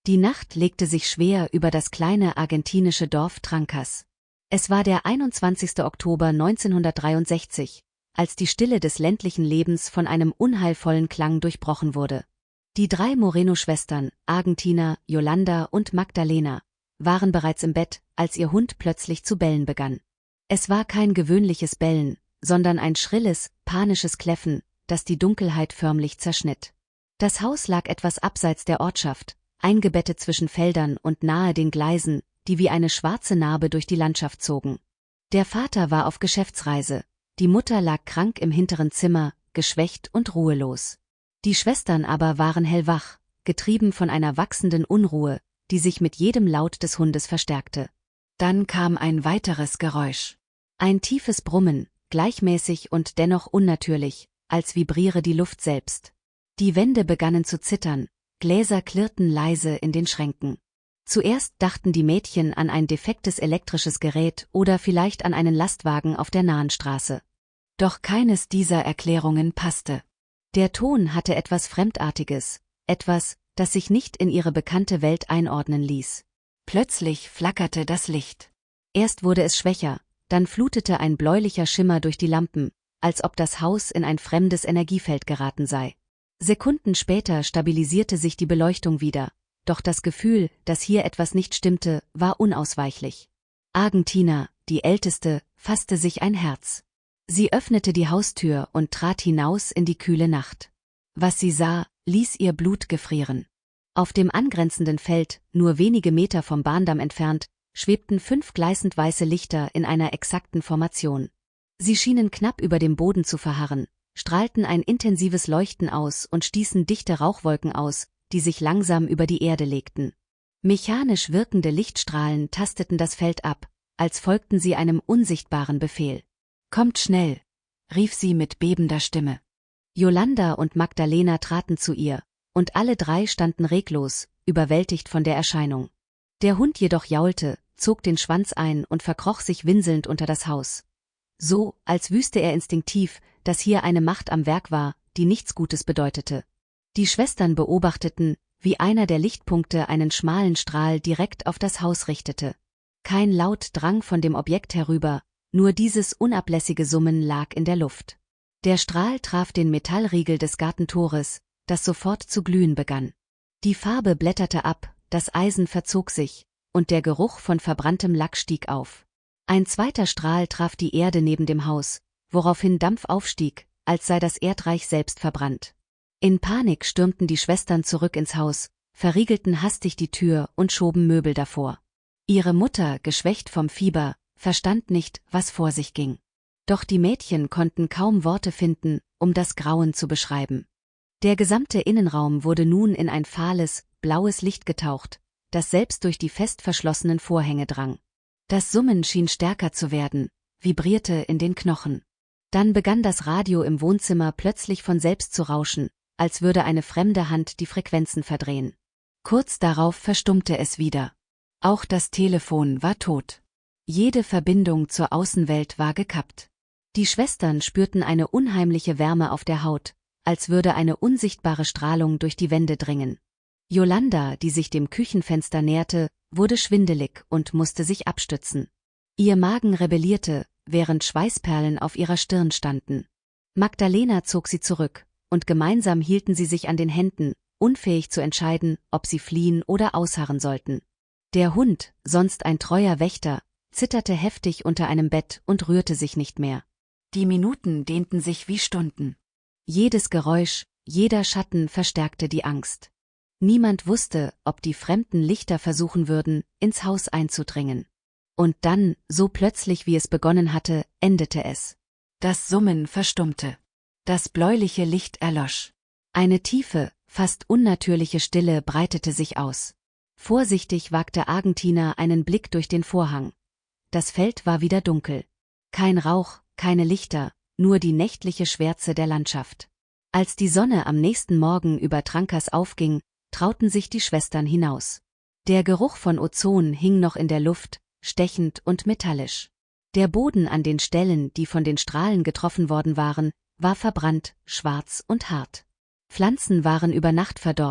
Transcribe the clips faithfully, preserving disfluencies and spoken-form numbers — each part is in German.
Die Nacht legte sich schwer über das kleine argentinische Dorf Trancas. Es war der einundzwanzigste Oktober neunzehnhundertdreiundsechzig, als die Stille des ländlichen Lebens von einem unheilvollen Klang durchbrochen wurde. Die drei Moreno-Schwestern, Argentina, Yolanda und Magdalena, waren bereits im Bett, als ihr Hund plötzlich zu bellen begann. Es war kein gewöhnliches Bellen, sondern ein schrilles, panisches Kläffen, das die Dunkelheit förmlich zerschnitt. Das Haus lag etwas abseits der Ortschaft, eingebettet zwischen Feldern und nahe den Gleisen, die wie eine schwarze Narbe durch die Landschaft zogen. Der Vater war auf Geschäftsreise, die Mutter lag krank im hinteren Zimmer, geschwächt und ruhelos. Die Schwestern aber waren hellwach, getrieben von einer wachsenden Unruhe, die sich mit jedem Laut des Hundes verstärkte. Dann kam ein weiteres Geräusch. Ein tiefes Brummen, gleichmäßig und dennoch unnatürlich, als vibriere die Luft selbst. Die Wände begannen zu zittern, Gläser klirrten leise in den Schränken. Zuerst dachten die Mädchen an ein defektes elektrisches Gerät oder vielleicht an einen Lastwagen auf der nahen Straße. Doch keines dieser Erklärungen passte. Der Ton hatte etwas Fremdartiges, etwas, das sich nicht in ihre bekannte Welt einordnen ließ. Plötzlich flackerte das Licht. Erst wurde es schwächer, dann flutete ein bläulicher Schimmer durch die Lampen, als ob das Haus in ein fremdes Energiefeld geraten sei. Sekunden später stabilisierte sich die Beleuchtung wieder, doch das Gefühl, dass hier etwas nicht stimmte, war unausweichlich. Argentina, die Älteste, fasste sich ein Herz. Sie öffnete die Haustür und trat hinaus in die kühle Nacht. Was sie sah, ließ ihr Blut gefrieren. Auf dem angrenzenden Feld, nur wenige Meter vom Bahndamm entfernt, schwebten fünf gleißend weiße Lichter in einer exakten Formation. Sie schienen knapp über dem Boden zu verharren, strahlten ein intensives Leuchten aus und stießen dichte Rauchwolken aus, die sich langsam über die Erde legten. Mechanisch wirkende Lichtstrahlen tasteten das Feld ab, als folgten sie einem unsichtbaren Befehl. »Kommt schnell«, rief sie mit bebender Stimme. Yolanda und Magdalena traten zu ihr, und alle drei standen reglos, überwältigt von der Erscheinung. Der Hund jedoch jaulte, zog den Schwanz ein und verkroch sich winselnd unter das Haus. So, als wüsste er instinktiv, dass hier eine Macht am Werk war, die nichts Gutes bedeutete. Die Schwestern beobachteten, wie einer der Lichtpunkte einen schmalen Strahl direkt auf das Haus richtete. Kein Laut drang von dem Objekt herüber, nur dieses unablässige Summen lag in der Luft. Der Strahl traf den Metallriegel des Gartentores, das sofort zu glühen begann. Die Farbe blätterte ab, das Eisen verzog sich, und der Geruch von verbranntem Lack stieg auf. Ein zweiter Strahl traf die Erde neben dem Haus, woraufhin Dampf aufstieg, als sei das Erdreich selbst verbrannt. In Panik stürmten die Schwestern zurück ins Haus, verriegelten hastig die Tür und schoben Möbel davor. Ihre Mutter, geschwächt vom Fieber, verstand nicht, was vor sich ging. Doch die Mädchen konnten kaum Worte finden, um das Grauen zu beschreiben. Der gesamte Innenraum wurde nun in ein fahles, blaues Licht getaucht, das selbst durch die fest verschlossenen Vorhänge drang. Das Summen schien stärker zu werden, vibrierte in den Knochen. Dann begann das Radio im Wohnzimmer plötzlich von selbst zu rauschen, als würde eine fremde Hand die Frequenzen verdrehen. Kurz darauf verstummte es wieder. Auch das Telefon war tot. Jede Verbindung zur Außenwelt war gekappt. Die Schwestern spürten eine unheimliche Wärme auf der Haut, als würde eine unsichtbare Strahlung durch die Wände dringen. Yolanda, die sich dem Küchenfenster näherte, wurde schwindelig und musste sich abstützen. Ihr Magen rebellierte, während Schweißperlen auf ihrer Stirn standen. Magdalena zog sie zurück, und gemeinsam hielten sie sich an den Händen, unfähig zu entscheiden, ob sie fliehen oder ausharren sollten. Der Hund, sonst ein treuer Wächter, zitterte heftig unter einem Bett und rührte sich nicht mehr. Die Minuten dehnten sich wie Stunden. Jedes Geräusch, jeder Schatten verstärkte die Angst. Niemand wusste, ob die fremden Lichter versuchen würden, ins Haus einzudringen. Und dann, so plötzlich wie es begonnen hatte, endete es. Das Summen verstummte. Das bläuliche Licht erlosch. Eine tiefe, fast unnatürliche Stille breitete sich aus. Vorsichtig wagte Argentina einen Blick durch den Vorhang. Das Feld war wieder dunkel. Kein Rauch, keine Lichter, nur die nächtliche Schwärze der Landschaft. Als die Sonne am nächsten Morgen über Trancas aufging, trauten sich die Schwestern hinaus. Der Geruch von Ozon hing noch in der Luft, stechend und metallisch. Der Boden an den Stellen, die von den Strahlen getroffen worden waren, war verbrannt, schwarz und hart. Pflanzen waren über Nacht verdorrt,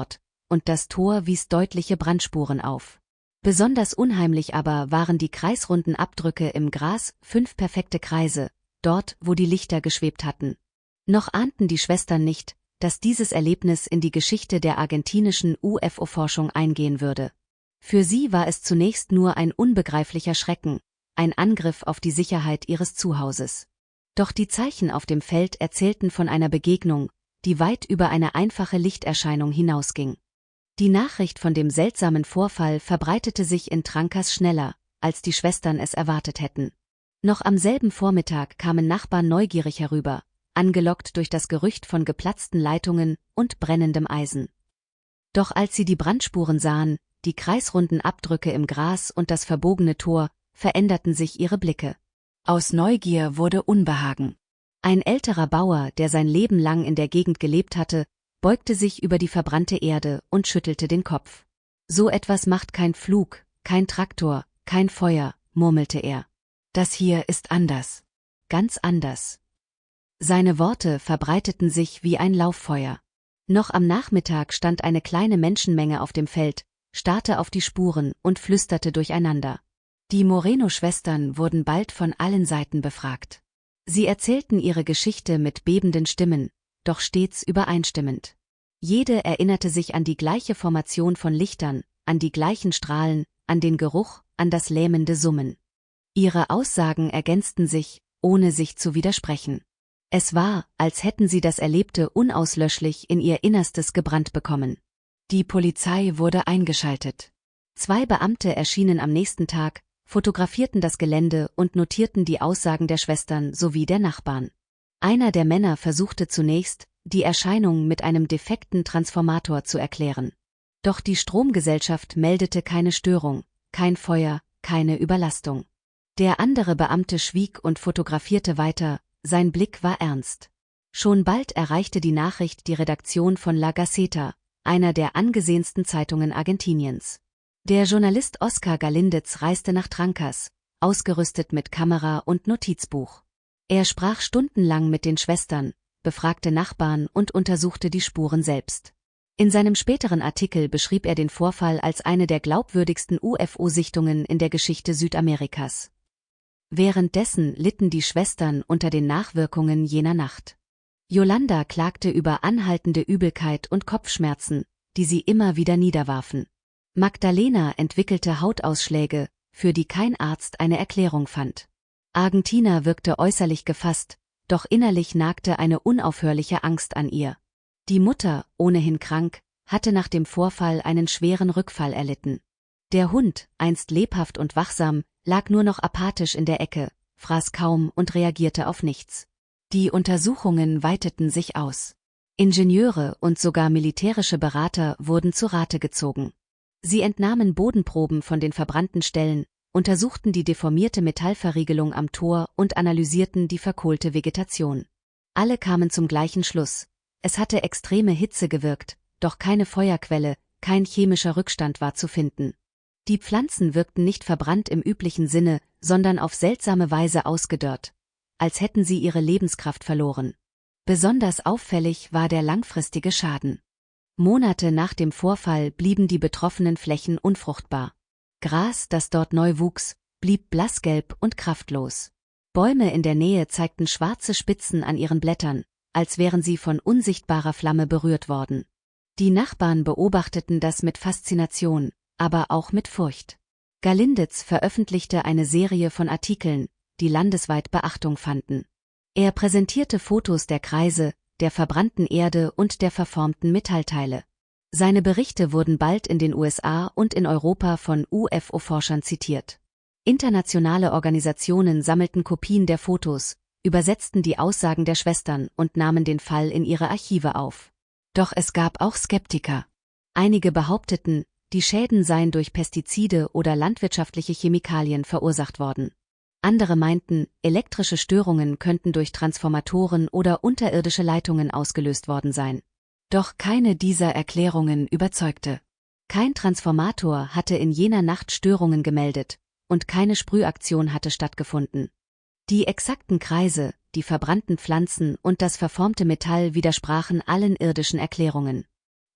und das Tor wies deutliche Brandspuren auf. Besonders unheimlich aber waren die kreisrunden Abdrücke im Gras, fünf perfekte Kreise, dort, wo die Lichter geschwebt hatten. Noch ahnten die Schwestern nicht, dass dieses Erlebnis in die Geschichte der argentinischen U F O-Forschung eingehen würde. Für sie war es zunächst nur ein unbegreiflicher Schrecken, ein Angriff auf die Sicherheit ihres Zuhauses. Doch die Zeichen auf dem Feld erzählten von einer Begegnung, die weit über eine einfache Lichterscheinung hinausging. Die Nachricht von dem seltsamen Vorfall verbreitete sich in Trancas schneller, als die Schwestern es erwartet hätten. Noch am selben Vormittag kamen Nachbarn neugierig herüber, angelockt durch das Gerücht von geplatzten Leitungen und brennendem Eisen. Doch als sie die Brandspuren sahen, die kreisrunden Abdrücke im Gras und das verbogene Tor, veränderten sich ihre Blicke. Aus Neugier wurde Unbehagen. Ein älterer Bauer, der sein Leben lang in der Gegend gelebt hatte, beugte sich über die verbrannte Erde und schüttelte den Kopf. So etwas macht kein Flug, kein Traktor, kein Feuer, murmelte er. Das hier ist anders. Ganz anders. Seine Worte verbreiteten sich wie ein Lauffeuer. Noch am Nachmittag stand eine kleine Menschenmenge auf dem Feld, starrte auf die Spuren und flüsterte durcheinander. Die Moreno-Schwestern wurden bald von allen Seiten befragt. Sie erzählten ihre Geschichte mit bebenden Stimmen, doch stets übereinstimmend. Jede erinnerte sich an die gleiche Formation von Lichtern, an die gleichen Strahlen, an den Geruch, an das lähmende Summen. Ihre Aussagen ergänzten sich, ohne sich zu widersprechen. Es war, als hätten sie das Erlebte unauslöschlich in ihr Innerstes gebrannt bekommen. Die Polizei wurde eingeschaltet. Zwei Beamte erschienen am nächsten Tag, fotografierten das Gelände und notierten die Aussagen der Schwestern sowie der Nachbarn. Einer der Männer versuchte zunächst, die Erscheinung mit einem defekten Transformator zu erklären. Doch die Stromgesellschaft meldete keine Störung, kein Feuer, keine Überlastung. Der andere Beamte schwieg und fotografierte weiter, sein Blick war ernst. Schon bald erreichte die Nachricht die Redaktion von La Gaceta, einer der angesehensten Zeitungen Argentiniens. Der Journalist Oscar Galindez reiste nach Trancas, ausgerüstet mit Kamera und Notizbuch. Er sprach stundenlang mit den Schwestern, befragte Nachbarn und untersuchte die Spuren selbst. In seinem späteren Artikel beschrieb er den Vorfall als eine der glaubwürdigsten U F O-Sichtungen in der Geschichte Südamerikas. Währenddessen litten die Schwestern unter den Nachwirkungen jener Nacht. Yolanda klagte über anhaltende Übelkeit und Kopfschmerzen, die sie immer wieder niederwarfen. Magdalena entwickelte Hautausschläge, für die kein Arzt eine Erklärung fand. Argentina wirkte äußerlich gefasst, doch innerlich nagte eine unaufhörliche Angst an ihr. Die Mutter, ohnehin krank, hatte nach dem Vorfall einen schweren Rückfall erlitten. Der Hund, einst lebhaft und wachsam, lag nur noch apathisch in der Ecke, fraß kaum und reagierte auf nichts. Die Untersuchungen weiteten sich aus. Ingenieure und sogar militärische Berater wurden zu Rate gezogen. Sie entnahmen Bodenproben von den verbrannten Stellen, untersuchten die deformierte Metallverriegelung am Tor und analysierten die verkohlte Vegetation. Alle kamen zum gleichen Schluss. Es hatte extreme Hitze gewirkt, doch keine Feuerquelle, kein chemischer Rückstand war zu finden. Die Pflanzen wirkten nicht verbrannt im üblichen Sinne, sondern auf seltsame Weise ausgedörrt, als hätten sie ihre Lebenskraft verloren. Besonders auffällig war der langfristige Schaden. Monate nach dem Vorfall blieben die betroffenen Flächen unfruchtbar. Gras, das dort neu wuchs, blieb blassgelb und kraftlos. Bäume in der Nähe zeigten schwarze Spitzen an ihren Blättern, als wären sie von unsichtbarer Flamme berührt worden. Die Nachbarn beobachteten das mit Faszination, aber auch mit Furcht. Galindez veröffentlichte eine Serie von Artikeln, die landesweit Beachtung fanden. Er präsentierte Fotos der Kreise, der verbrannten Erde und der verformten Metallteile. Seine Berichte wurden bald in den U S A und in Europa von U F O-Forschern zitiert. Internationale Organisationen sammelten Kopien der Fotos, übersetzten die Aussagen der Schwestern und nahmen den Fall in ihre Archive auf. Doch es gab auch Skeptiker. Einige behaupteten, die Schäden seien durch Pestizide oder landwirtschaftliche Chemikalien verursacht worden. Andere meinten, elektrische Störungen könnten durch Transformatoren oder unterirdische Leitungen ausgelöst worden sein. Doch keine dieser Erklärungen überzeugte. Kein Transformator hatte in jener Nacht Störungen gemeldet, und keine Sprühaktion hatte stattgefunden. Die exakten Kreise, die verbrannten Pflanzen und das verformte Metall widersprachen allen irdischen Erklärungen.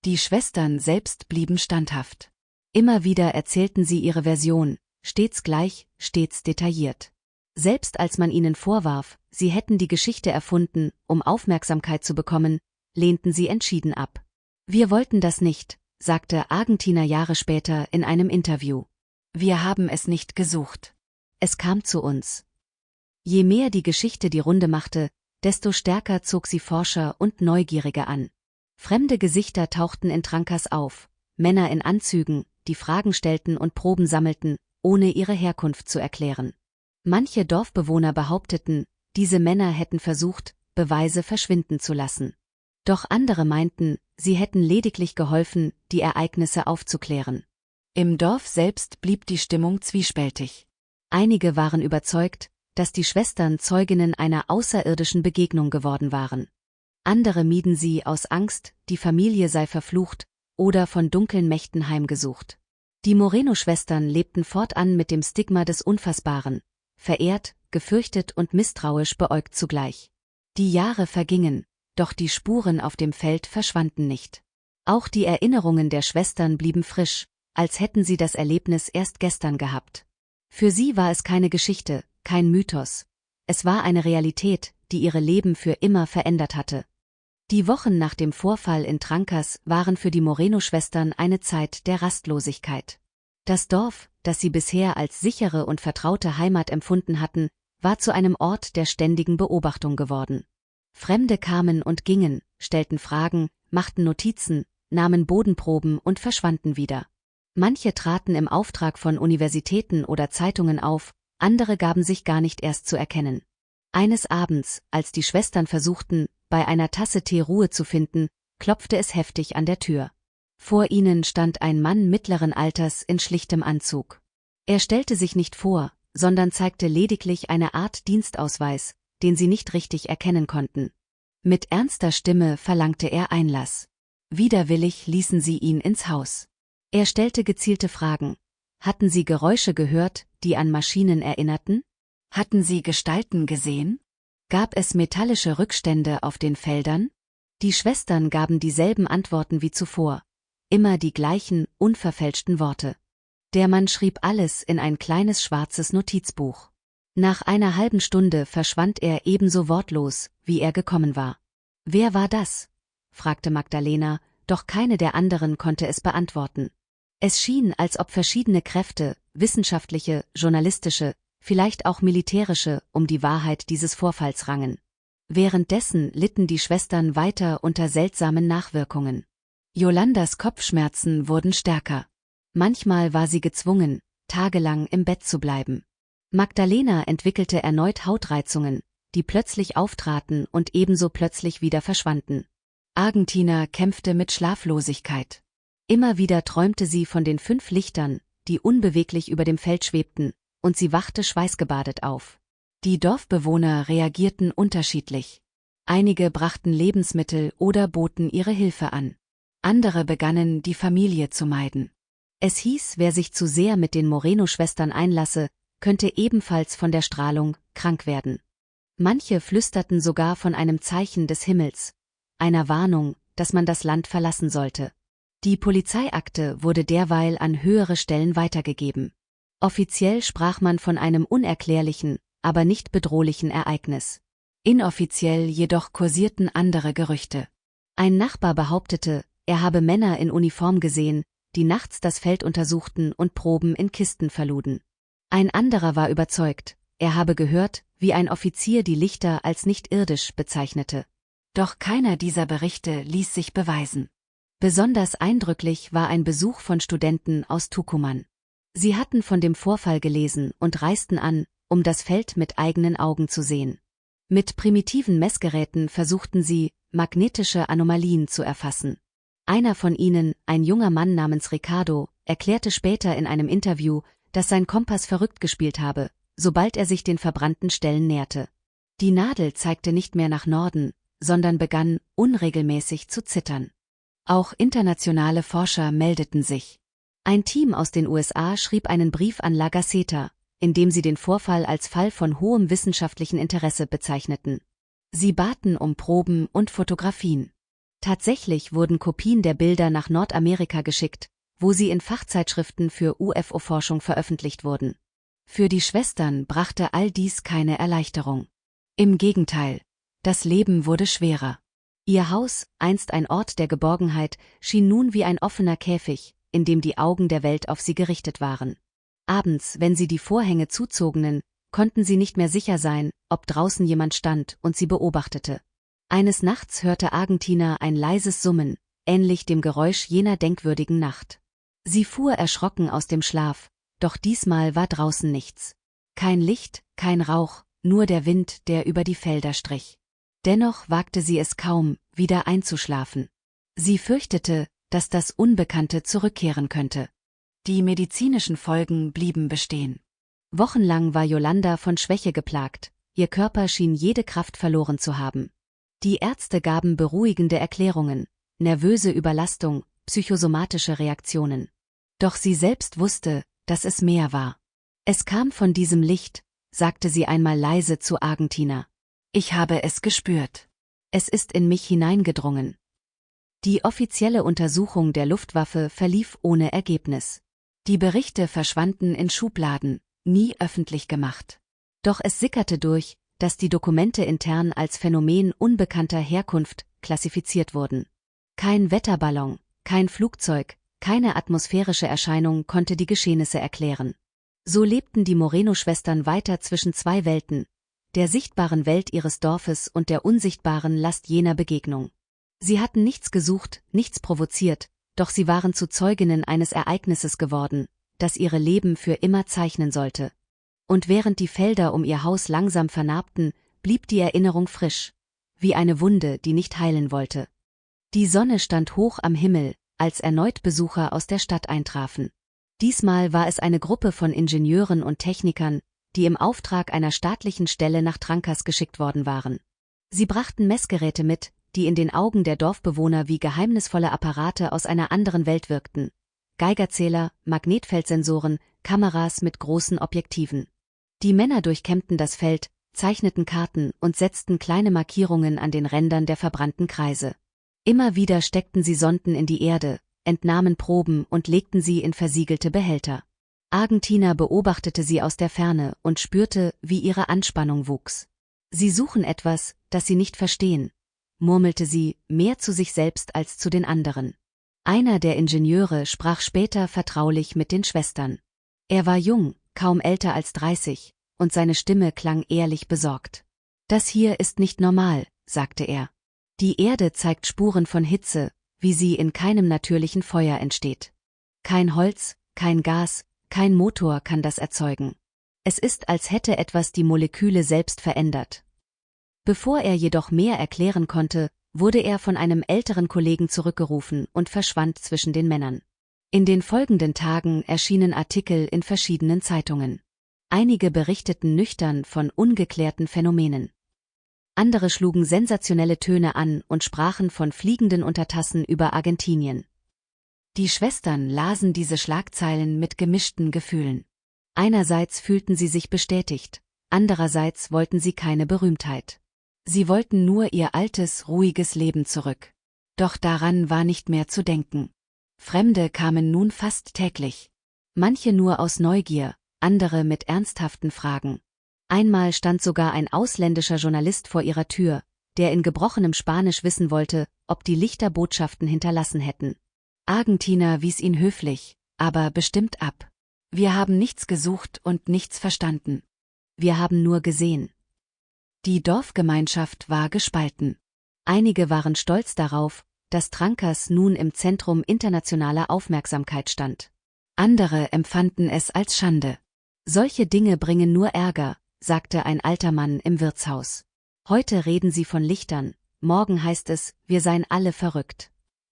Die Schwestern selbst blieben standhaft. Immer wieder erzählten sie ihre Version, stets gleich, stets detailliert. Selbst als man ihnen vorwarf, sie hätten die Geschichte erfunden, um Aufmerksamkeit zu bekommen, lehnten sie entschieden ab. Wir wollten das nicht, sagte Argentiner Jahre später in einem Interview. Wir haben es nicht gesucht. Es kam zu uns. Je mehr die Geschichte die Runde machte, desto stärker zog sie Forscher und Neugierige an. Fremde Gesichter tauchten in Trancas auf, Männer in Anzügen, die Fragen stellten und Proben sammelten, ohne ihre Herkunft zu erklären. Manche Dorfbewohner behaupteten, diese Männer hätten versucht, Beweise verschwinden zu lassen. Doch andere meinten, sie hätten lediglich geholfen, die Ereignisse aufzuklären. Im Dorf selbst blieb die Stimmung zwiespältig. Einige waren überzeugt, dass die Schwestern Zeuginnen einer außerirdischen Begegnung geworden waren. Andere mieden sie aus Angst, die Familie sei verflucht oder von dunklen Mächten heimgesucht. Die Moreno-Schwestern lebten fortan mit dem Stigma des Unfassbaren, verehrt, gefürchtet und misstrauisch beäugt zugleich. Die Jahre vergingen, doch die Spuren auf dem Feld verschwanden nicht. Auch die Erinnerungen der Schwestern blieben frisch, als hätten sie das Erlebnis erst gestern gehabt. Für sie war es keine Geschichte, kein Mythos. Es war eine Realität, die ihre Leben für immer verändert hatte. Die Wochen nach dem Vorfall in Trancas waren für die Moreno-Schwestern eine Zeit der Rastlosigkeit. Das Dorf, das sie bisher als sichere und vertraute Heimat empfunden hatten, war zu einem Ort der ständigen Beobachtung geworden. Fremde kamen und gingen, stellten Fragen, machten Notizen, nahmen Bodenproben und verschwanden wieder. Manche traten im Auftrag von Universitäten oder Zeitungen auf, andere gaben sich gar nicht erst zu erkennen. Eines Abends, als die Schwestern versuchten, bei einer Tasse Tee Ruhe zu finden, klopfte es heftig an der Tür. Vor ihnen stand ein Mann mittleren Alters in schlichtem Anzug. Er stellte sich nicht vor, sondern zeigte lediglich eine Art Dienstausweis, den sie nicht richtig erkennen konnten. Mit ernster Stimme verlangte er Einlass. Widerwillig ließen sie ihn ins Haus. Er stellte gezielte Fragen. Hatten sie Geräusche gehört, die an Maschinen erinnerten? Hatten sie Gestalten gesehen? Gab es metallische Rückstände auf den Feldern? Die Schwestern gaben dieselben Antworten wie zuvor. Immer die gleichen, unverfälschten Worte. Der Mann schrieb alles in ein kleines schwarzes Notizbuch. Nach einer halben Stunde verschwand er ebenso wortlos, wie er gekommen war. »Wer war das?« fragte Magdalena, doch keine der anderen konnte es beantworten. Es schien, als ob verschiedene Kräfte, wissenschaftliche, journalistische, vielleicht auch militärische, um die Wahrheit dieses Vorfalls rangen. Währenddessen litten die Schwestern weiter unter seltsamen Nachwirkungen. Yolandas Kopfschmerzen wurden stärker. Manchmal war sie gezwungen, tagelang im Bett zu bleiben. Magdalena entwickelte erneut Hautreizungen, die plötzlich auftraten und ebenso plötzlich wieder verschwanden. Argentina kämpfte mit Schlaflosigkeit. Immer wieder träumte sie von den fünf Lichtern, die unbeweglich über dem Feld schwebten, und sie wachte schweißgebadet auf. Die Dorfbewohner reagierten unterschiedlich. Einige brachten Lebensmittel oder boten ihre Hilfe an. Andere begannen, die Familie zu meiden. Es hieß, wer sich zu sehr mit den Moreno-Schwestern einlasse, könnte ebenfalls von der Strahlung krank werden. Manche flüsterten sogar von einem Zeichen des Himmels, einer Warnung, dass man das Land verlassen sollte. Die Polizeiakte wurde derweil an höhere Stellen weitergegeben. Offiziell sprach man von einem unerklärlichen, aber nicht bedrohlichen Ereignis. Inoffiziell jedoch kursierten andere Gerüchte. Ein Nachbar behauptete, er habe Männer in Uniform gesehen, die nachts das Feld untersuchten und Proben in Kisten verluden. Ein anderer war überzeugt, er habe gehört, wie ein Offizier die Lichter als nicht irdisch bezeichnete. Doch keiner dieser Berichte ließ sich beweisen. Besonders eindrücklich war ein Besuch von Studenten aus Tucumán. Sie hatten von dem Vorfall gelesen und reisten an, um das Feld mit eigenen Augen zu sehen. Mit primitiven Messgeräten versuchten sie, magnetische Anomalien zu erfassen. Einer von ihnen, ein junger Mann namens Ricardo, erklärte später in einem Interview, dass sein Kompass verrückt gespielt habe, sobald er sich den verbrannten Stellen näherte. Die Nadel zeigte nicht mehr nach Norden, sondern begann, unregelmäßig zu zittern. Auch internationale Forscher meldeten sich. Ein Team aus den U S A schrieb einen Brief an La Gaceta, in dem sie den Vorfall als Fall von hohem wissenschaftlichen Interesse bezeichneten. Sie baten um Proben und Fotografien. Tatsächlich wurden Kopien der Bilder nach Nordamerika geschickt, wo sie in Fachzeitschriften für U F O-Forschung veröffentlicht wurden. Für die Schwestern brachte all dies keine Erleichterung. Im Gegenteil, das Leben wurde schwerer. Ihr Haus, einst ein Ort der Geborgenheit, schien nun wie ein offener Käfig, in dem die Augen der Welt auf sie gerichtet waren. Abends, wenn sie die Vorhänge zuzogenen, konnten sie nicht mehr sicher sein, ob draußen jemand stand und sie beobachtete. Eines Nachts hörte Argentina ein leises Summen, ähnlich dem Geräusch jener denkwürdigen Nacht. Sie fuhr erschrocken aus dem Schlaf, doch diesmal war draußen nichts. Kein Licht, kein Rauch, nur der Wind, der über die Felder strich. Dennoch wagte sie es kaum, wieder einzuschlafen. Sie fürchtete, dass das Unbekannte zurückkehren könnte. Die medizinischen Folgen blieben bestehen. Wochenlang war Yolanda von Schwäche geplagt, ihr Körper schien jede Kraft verloren zu haben. Die Ärzte gaben beruhigende Erklärungen, nervöse Überlastung, psychosomatische Reaktionen. Doch sie selbst wusste, dass es mehr war. Es kam von diesem Licht, sagte sie einmal leise zu Argentina. Ich habe es gespürt. Es ist in mich hineingedrungen. Die offizielle Untersuchung der Luftwaffe verlief ohne Ergebnis. Die Berichte verschwanden in Schubladen, nie öffentlich gemacht. Doch es sickerte durch, dass die Dokumente intern als Phänomen unbekannter Herkunft klassifiziert wurden. Kein Wetterballon, kein Flugzeug, keine atmosphärische Erscheinung konnte die Geschehnisse erklären. So lebten die Moreno-Schwestern weiter zwischen zwei Welten, der sichtbaren Welt ihres Dorfes und der unsichtbaren Last jener Begegnung. Sie hatten nichts gesucht, nichts provoziert, doch sie waren zu Zeuginnen eines Ereignisses geworden, das ihre Leben für immer zeichnen sollte. Und während die Felder um ihr Haus langsam vernarbten, blieb die Erinnerung frisch, wie eine Wunde, die nicht heilen wollte. Die Sonne stand hoch am Himmel, als erneut Besucher aus der Stadt eintrafen. Diesmal war es eine Gruppe von Ingenieuren und Technikern, die im Auftrag einer staatlichen Stelle nach Trancas geschickt worden waren. Sie brachten Messgeräte mit, die in den Augen der Dorfbewohner wie geheimnisvolle Apparate aus einer anderen Welt wirkten. Geigerzähler, Magnetfeldsensoren, Kameras mit großen Objektiven. Die Männer durchkämmten das Feld, zeichneten Karten und setzten kleine Markierungen an den Rändern der verbrannten Kreise. Immer wieder steckten sie Sonden in die Erde, entnahmen Proben und legten sie in versiegelte Behälter. Argentina beobachtete sie aus der Ferne und spürte, wie ihre Anspannung wuchs. Sie suchen etwas, das sie nicht verstehen, murmelte sie, mehr zu sich selbst als zu den anderen. Einer der Ingenieure sprach später vertraulich mit den Schwestern. Er war jung, kaum älter als dreißig, und seine Stimme klang ehrlich besorgt. Das hier ist nicht normal, sagte er. Die Erde zeigt Spuren von Hitze, wie sie in keinem natürlichen Feuer entsteht. Kein Holz, kein Gas, kein Motor kann das erzeugen. Es ist, als hätte etwas die Moleküle selbst verändert. Bevor er jedoch mehr erklären konnte, wurde er von einem älteren Kollegen zurückgerufen und verschwand zwischen den Männern. In den folgenden Tagen erschienen Artikel in verschiedenen Zeitungen. Einige berichteten nüchtern von ungeklärten Phänomenen. Andere schlugen sensationelle Töne an und sprachen von fliegenden Untertassen über Argentinien. Die Schwestern lasen diese Schlagzeilen mit gemischten Gefühlen. Einerseits fühlten sie sich bestätigt, andererseits wollten sie keine Berühmtheit. Sie wollten nur ihr altes, ruhiges Leben zurück. Doch daran war nicht mehr zu denken. Fremde kamen nun fast täglich. Manche nur aus Neugier, andere mit ernsthaften Fragen. Einmal stand sogar ein ausländischer Journalist vor ihrer Tür, der in gebrochenem Spanisch wissen wollte, ob die Lichter Botschaften hinterlassen hätten. Argentina wies ihn höflich, aber bestimmt ab. Wir haben nichts gesucht und nichts verstanden. Wir haben nur gesehen. Die Dorfgemeinschaft war gespalten. Einige waren stolz darauf, dass Trancas nun im Zentrum internationaler Aufmerksamkeit stand. Andere empfanden es als Schande. Solche Dinge bringen nur Ärger, sagte ein alter Mann im Wirtshaus. Heute reden sie von Lichtern, morgen heißt es, wir seien alle verrückt.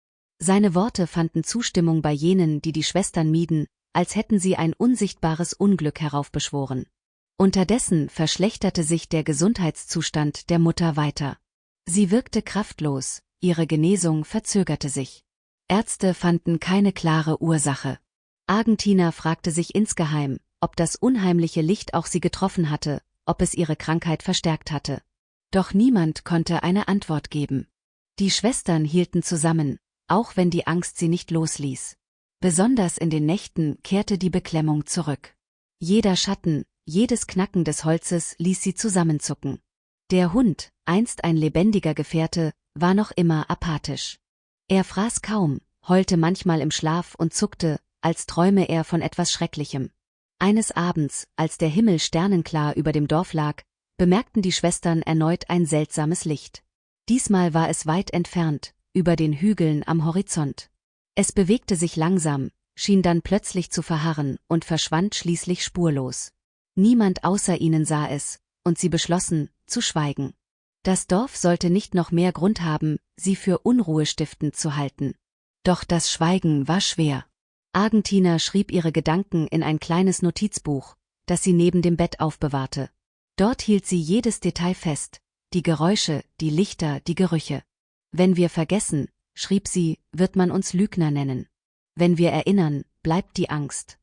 Seine Worte fanden Zustimmung bei jenen, die die Schwestern mieden, als hätten sie ein unsichtbares Unglück heraufbeschworen. Unterdessen verschlechterte sich der Gesundheitszustand der Mutter weiter. Sie wirkte kraftlos, ihre Genesung verzögerte sich. Ärzte fanden keine klare Ursache. Argentina fragte sich insgeheim, ob das unheimliche Licht auch sie getroffen hatte, ob es ihre Krankheit verstärkt hatte. Doch niemand konnte eine Antwort geben. Die Schwestern hielten zusammen, auch wenn die Angst sie nicht losließ. Besonders in den Nächten kehrte die Beklemmung zurück. Jeder Schatten, jedes Knacken des Holzes ließ sie zusammenzucken. Der Hund, einst ein lebendiger Gefährte, war noch immer apathisch. Er fraß kaum, heulte manchmal im Schlaf und zuckte, als träume er von etwas Schrecklichem. Eines Abends, als der Himmel sternenklar über dem Dorf lag, bemerkten die Schwestern erneut ein seltsames Licht. Diesmal war es weit entfernt, über den Hügeln am Horizont. Es bewegte sich langsam, schien dann plötzlich zu verharren und verschwand schließlich spurlos. Niemand außer ihnen sah es, und sie beschlossen, zu schweigen. Das Dorf sollte nicht noch mehr Grund haben, sie für unruhestiftend zu halten. Doch das Schweigen war schwer. Argentina schrieb ihre Gedanken in ein kleines Notizbuch, das sie neben dem Bett aufbewahrte. Dort hielt sie jedes Detail fest, die Geräusche, die Lichter, die Gerüche. Wenn wir vergessen, schrieb sie, wird man uns Lügner nennen. Wenn wir erinnern, bleibt die Angst.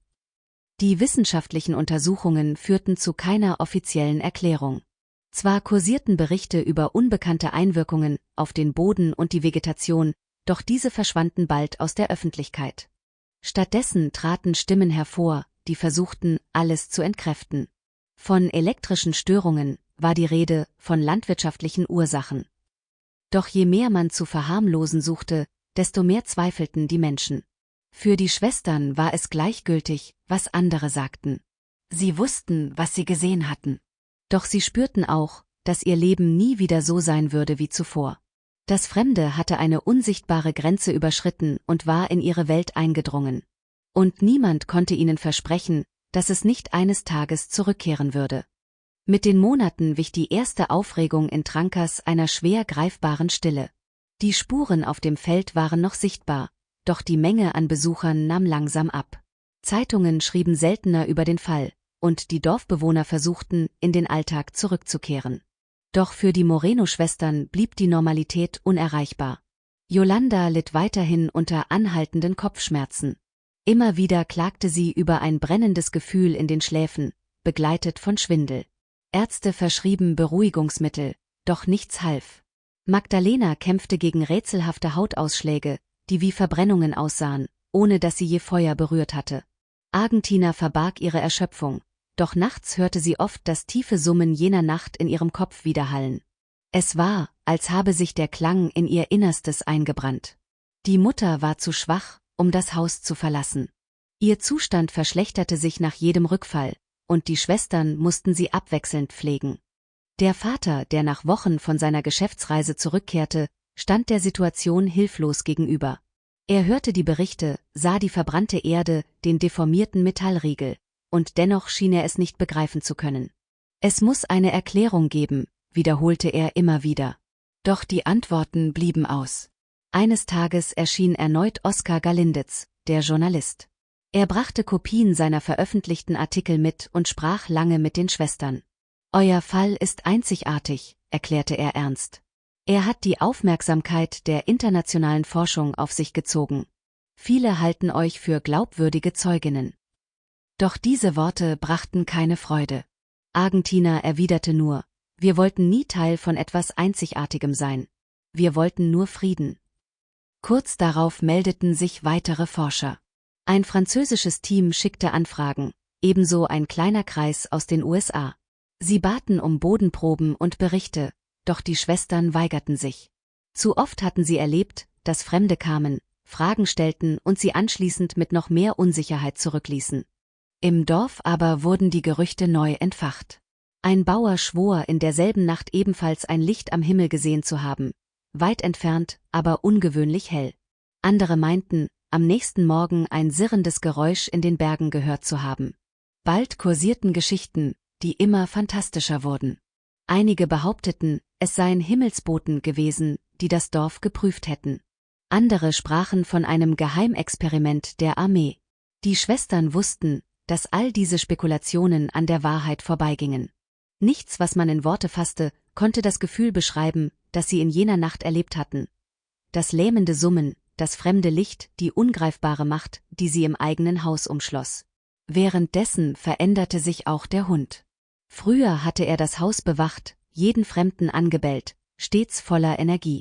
Die wissenschaftlichen Untersuchungen führten zu keiner offiziellen Erklärung. Zwar kursierten Berichte über unbekannte Einwirkungen auf den Boden und die Vegetation, doch diese verschwanden bald aus der Öffentlichkeit. Stattdessen traten Stimmen hervor, die versuchten, alles zu entkräften. Von elektrischen Störungen war die Rede, von landwirtschaftlichen Ursachen. Doch je mehr man zu verharmlosen suchte, desto mehr zweifelten die Menschen. Für die Schwestern war es gleichgültig, was andere sagten. Sie wussten, was sie gesehen hatten. Doch sie spürten auch, dass ihr Leben nie wieder so sein würde wie zuvor. Das Fremde hatte eine unsichtbare Grenze überschritten und war in ihre Welt eingedrungen. Und niemand konnte ihnen versprechen, dass es nicht eines Tages zurückkehren würde. Mit den Monaten wich die erste Aufregung in Trancas einer schwer greifbaren Stille. Die Spuren auf dem Feld waren noch sichtbar, doch die Menge an Besuchern nahm langsam ab. Zeitungen schrieben seltener über den Fall, und die Dorfbewohner versuchten, in den Alltag zurückzukehren. Doch für die Moreno-Schwestern blieb die Normalität unerreichbar. Yolanda litt weiterhin unter anhaltenden Kopfschmerzen. Immer wieder klagte sie über ein brennendes Gefühl in den Schläfen, begleitet von Schwindel. Ärzte verschrieben Beruhigungsmittel, doch nichts half. Magdalena kämpfte gegen rätselhafte Hautausschläge, die wie Verbrennungen aussahen, ohne dass sie je Feuer berührt hatte. Argentina verbarg ihre Erschöpfung, doch nachts hörte sie oft das tiefe Summen jener Nacht in ihrem Kopf widerhallen. Es war, als habe sich der Klang in ihr Innerstes eingebrannt. Die Mutter war zu schwach, um das Haus zu verlassen. Ihr Zustand verschlechterte sich nach jedem Rückfall, und die Schwestern mussten sie abwechselnd pflegen. Der Vater, der nach Wochen von seiner Geschäftsreise zurückkehrte, stand der Situation hilflos gegenüber. Er hörte die Berichte, sah die verbrannte Erde, den deformierten Metallriegel, und dennoch schien er es nicht begreifen zu können. Es muss eine Erklärung geben, wiederholte er immer wieder. Doch die Antworten blieben aus. Eines Tages erschien erneut Oskar Galindez, der Journalist. Er brachte Kopien seiner veröffentlichten Artikel mit und sprach lange mit den Schwestern. »Euer Fall ist einzigartig«, erklärte er ernst. Er hat die Aufmerksamkeit der internationalen Forschung auf sich gezogen. Viele halten euch für glaubwürdige Zeuginnen. Doch diese Worte brachten keine Freude. Argentina erwiderte nur, wir wollten nie Teil von etwas Einzigartigem sein. Wir wollten nur Frieden. Kurz darauf meldeten sich weitere Forscher. Ein französisches Team schickte Anfragen, ebenso ein kleiner Kreis aus den U S A. Sie baten um Bodenproben und Berichte, doch die Schwestern weigerten sich. Zu oft hatten sie erlebt, dass Fremde kamen, Fragen stellten und sie anschließend mit noch mehr Unsicherheit zurückließen. Im Dorf aber wurden die Gerüchte neu entfacht. Ein Bauer schwor, in derselben Nacht ebenfalls ein Licht am Himmel gesehen zu haben, weit entfernt, aber ungewöhnlich hell. Andere meinten, am nächsten Morgen ein sirrendes Geräusch in den Bergen gehört zu haben. Bald kursierten Geschichten, die immer fantastischer wurden. Einige behaupteten, es seien Himmelsboten gewesen, die das Dorf geprüft hätten. Andere sprachen von einem Geheimexperiment der Armee. Die Schwestern wussten, dass all diese Spekulationen an der Wahrheit vorbeigingen. Nichts, was man in Worte fasste, konnte das Gefühl beschreiben, das sie in jener Nacht erlebt hatten. Das lähmende Summen, das fremde Licht, die ungreifbare Macht, die sie im eigenen Haus umschloss. Währenddessen veränderte sich auch der Hund. Früher hatte er das Haus bewacht, jeden Fremden angebellt, stets voller Energie.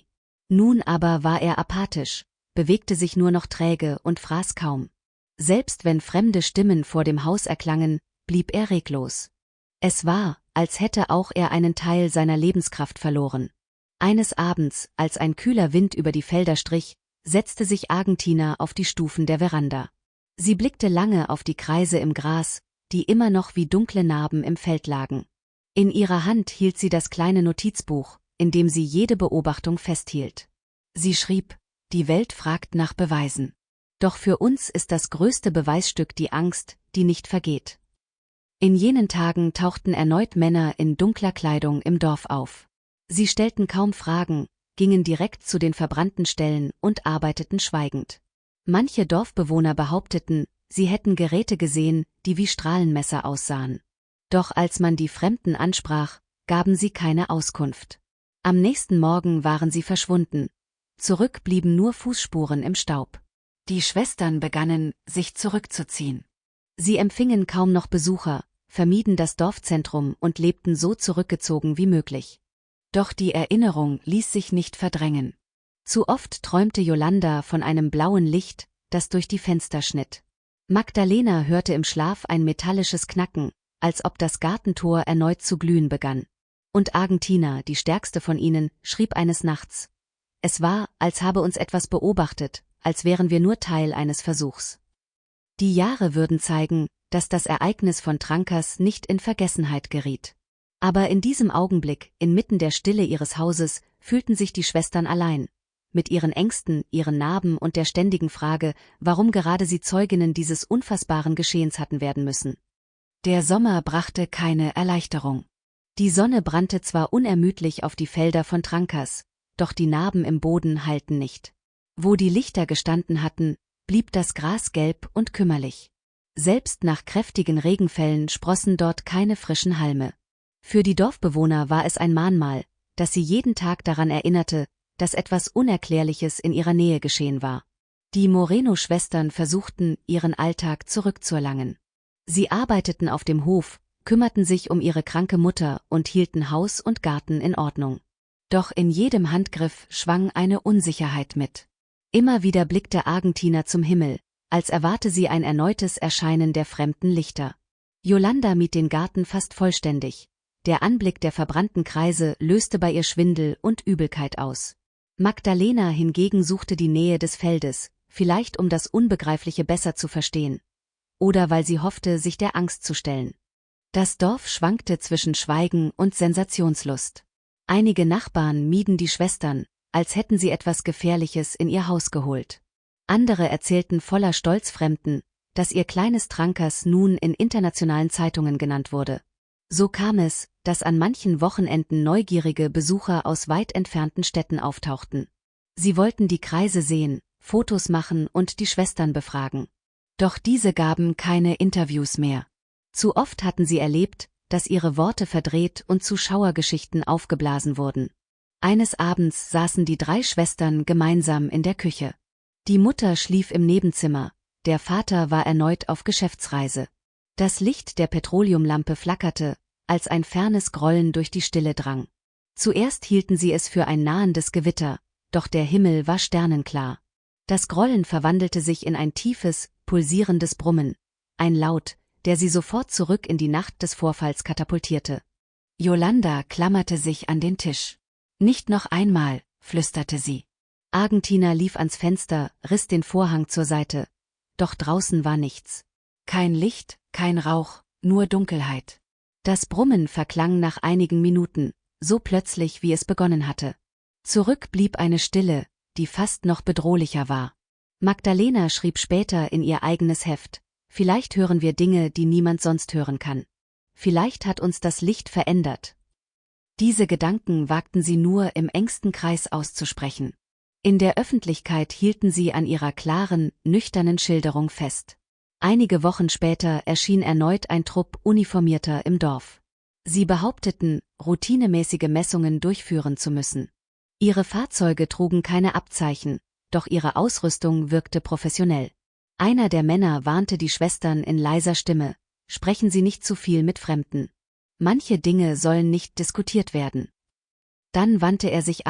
Nun aber war er apathisch, bewegte sich nur noch träge und fraß kaum. Selbst wenn fremde Stimmen vor dem Haus erklangen, blieb er reglos. Es war, als hätte auch er einen Teil seiner Lebenskraft verloren. Eines Abends, als ein kühler Wind über die Felder strich, setzte sich Argentina auf die Stufen der Veranda. Sie blickte lange auf die Kreise im Gras, die immer noch wie dunkle Narben im Feld lagen. In ihrer Hand hielt sie das kleine Notizbuch, in dem sie jede Beobachtung festhielt. Sie schrieb: Die Welt fragt nach Beweisen. Doch für uns ist das größte Beweisstück die Angst, die nicht vergeht. In jenen Tagen tauchten erneut Männer in dunkler Kleidung im Dorf auf. Sie stellten kaum Fragen, gingen direkt zu den verbrannten Stellen und arbeiteten schweigend. Manche Dorfbewohner behaupteten, sie hätten Geräte gesehen, die wie Strahlenmesser aussahen. Doch als man die Fremden ansprach, gaben sie keine Auskunft. Am nächsten Morgen waren sie verschwunden. Zurück blieben nur Fußspuren im Staub. Die Schwestern begannen, sich zurückzuziehen. Sie empfingen kaum noch Besucher, vermieden das Dorfzentrum und lebten so zurückgezogen wie möglich. Doch die Erinnerung ließ sich nicht verdrängen. Zu oft träumte Yolanda von einem blauen Licht, das durch die Fenster schnitt. Magdalena hörte im Schlaf ein metallisches Knacken, als ob das Gartentor erneut zu glühen begann. Und Argentina, die stärkste von ihnen, schrieb eines Nachts: Es war, als habe uns etwas beobachtet, als wären wir nur Teil eines Versuchs. Die Jahre würden zeigen, dass das Ereignis von Trancas nicht in Vergessenheit geriet. Aber in diesem Augenblick, inmitten der Stille ihres Hauses, fühlten sich die Schwestern allein. Mit ihren Ängsten, ihren Narben und der ständigen Frage, warum gerade sie Zeuginnen dieses unfassbaren Geschehens hatten werden müssen. Der Sommer brachte keine Erleichterung. Die Sonne brannte zwar unermüdlich auf die Felder von Trancas, doch die Narben im Boden heilten nicht. Wo die Lichter gestanden hatten, blieb das Gras gelb und kümmerlich. Selbst nach kräftigen Regenfällen sprossen dort keine frischen Halme. Für die Dorfbewohner war es ein Mahnmal, das sie jeden Tag daran erinnerte, dass etwas Unerklärliches in ihrer Nähe geschehen war. Die Moreno-Schwestern versuchten, ihren Alltag zurückzuerlangen. Sie arbeiteten auf dem Hof, kümmerten sich um ihre kranke Mutter und hielten Haus und Garten in Ordnung. Doch in jedem Handgriff schwang eine Unsicherheit mit. Immer wieder blickte Argentina zum Himmel, als erwarte sie ein erneutes Erscheinen der fremden Lichter. Yolanda mied den Garten fast vollständig. Der Anblick der verbrannten Kreise löste bei ihr Schwindel und Übelkeit aus. Magdalena hingegen suchte die Nähe des Feldes, vielleicht um das Unbegreifliche besser zu verstehen. Oder weil sie hoffte, sich der Angst zu stellen. Das Dorf schwankte zwischen Schweigen und Sensationslust. Einige Nachbarn mieden die Schwestern, als hätten sie etwas Gefährliches in ihr Haus geholt. Andere erzählten voller Stolz Fremden, dass ihr kleines Trancas nun in internationalen Zeitungen genannt wurde. So kam es, dass an manchen Wochenenden neugierige Besucher aus weit entfernten Städten auftauchten. Sie wollten die Kreise sehen, Fotos machen und die Schwestern befragen. Doch diese gaben keine Interviews mehr. Zu oft hatten sie erlebt, dass ihre Worte verdreht und zu Schauergeschichten aufgeblasen wurden. Eines Abends saßen die drei Schwestern gemeinsam in der Küche. Die Mutter schlief im Nebenzimmer, der Vater war erneut auf Geschäftsreise. Das Licht der Petroleumlampe flackerte, als ein fernes Grollen durch die Stille drang. Zuerst hielten sie es für ein nahendes Gewitter, doch der Himmel war sternenklar. Das Grollen verwandelte sich in ein tiefes, pulsierendes Brummen, ein Laut, der sie sofort zurück in die Nacht des Vorfalls katapultierte. Yolanda klammerte sich an den Tisch. »Nicht noch einmal«, flüsterte sie. Argentina lief ans Fenster, riss den Vorhang zur Seite. Doch draußen war nichts. Kein Licht, kein Rauch, nur Dunkelheit. Das Brummen verklang nach einigen Minuten, so plötzlich wie es begonnen hatte. Zurück blieb eine Stille, die fast noch bedrohlicher war. Magdalena schrieb später in ihr eigenes Heft: Vielleicht hören wir Dinge, die niemand sonst hören kann. Vielleicht hat uns das Licht verändert. Diese Gedanken wagten sie nur im engsten Kreis auszusprechen. In der Öffentlichkeit hielten sie an ihrer klaren, nüchternen Schilderung fest. Einige Wochen später erschien erneut ein Trupp Uniformierter im Dorf. Sie behaupteten, routinemäßige Messungen durchführen zu müssen. Ihre Fahrzeuge trugen keine Abzeichen, doch ihre Ausrüstung wirkte professionell. Einer der Männer warnte die Schwestern in leiser Stimme: Sprechen Sie nicht zu viel mit Fremden. Manche Dinge sollen nicht diskutiert werden. Dann wandte er sich ab,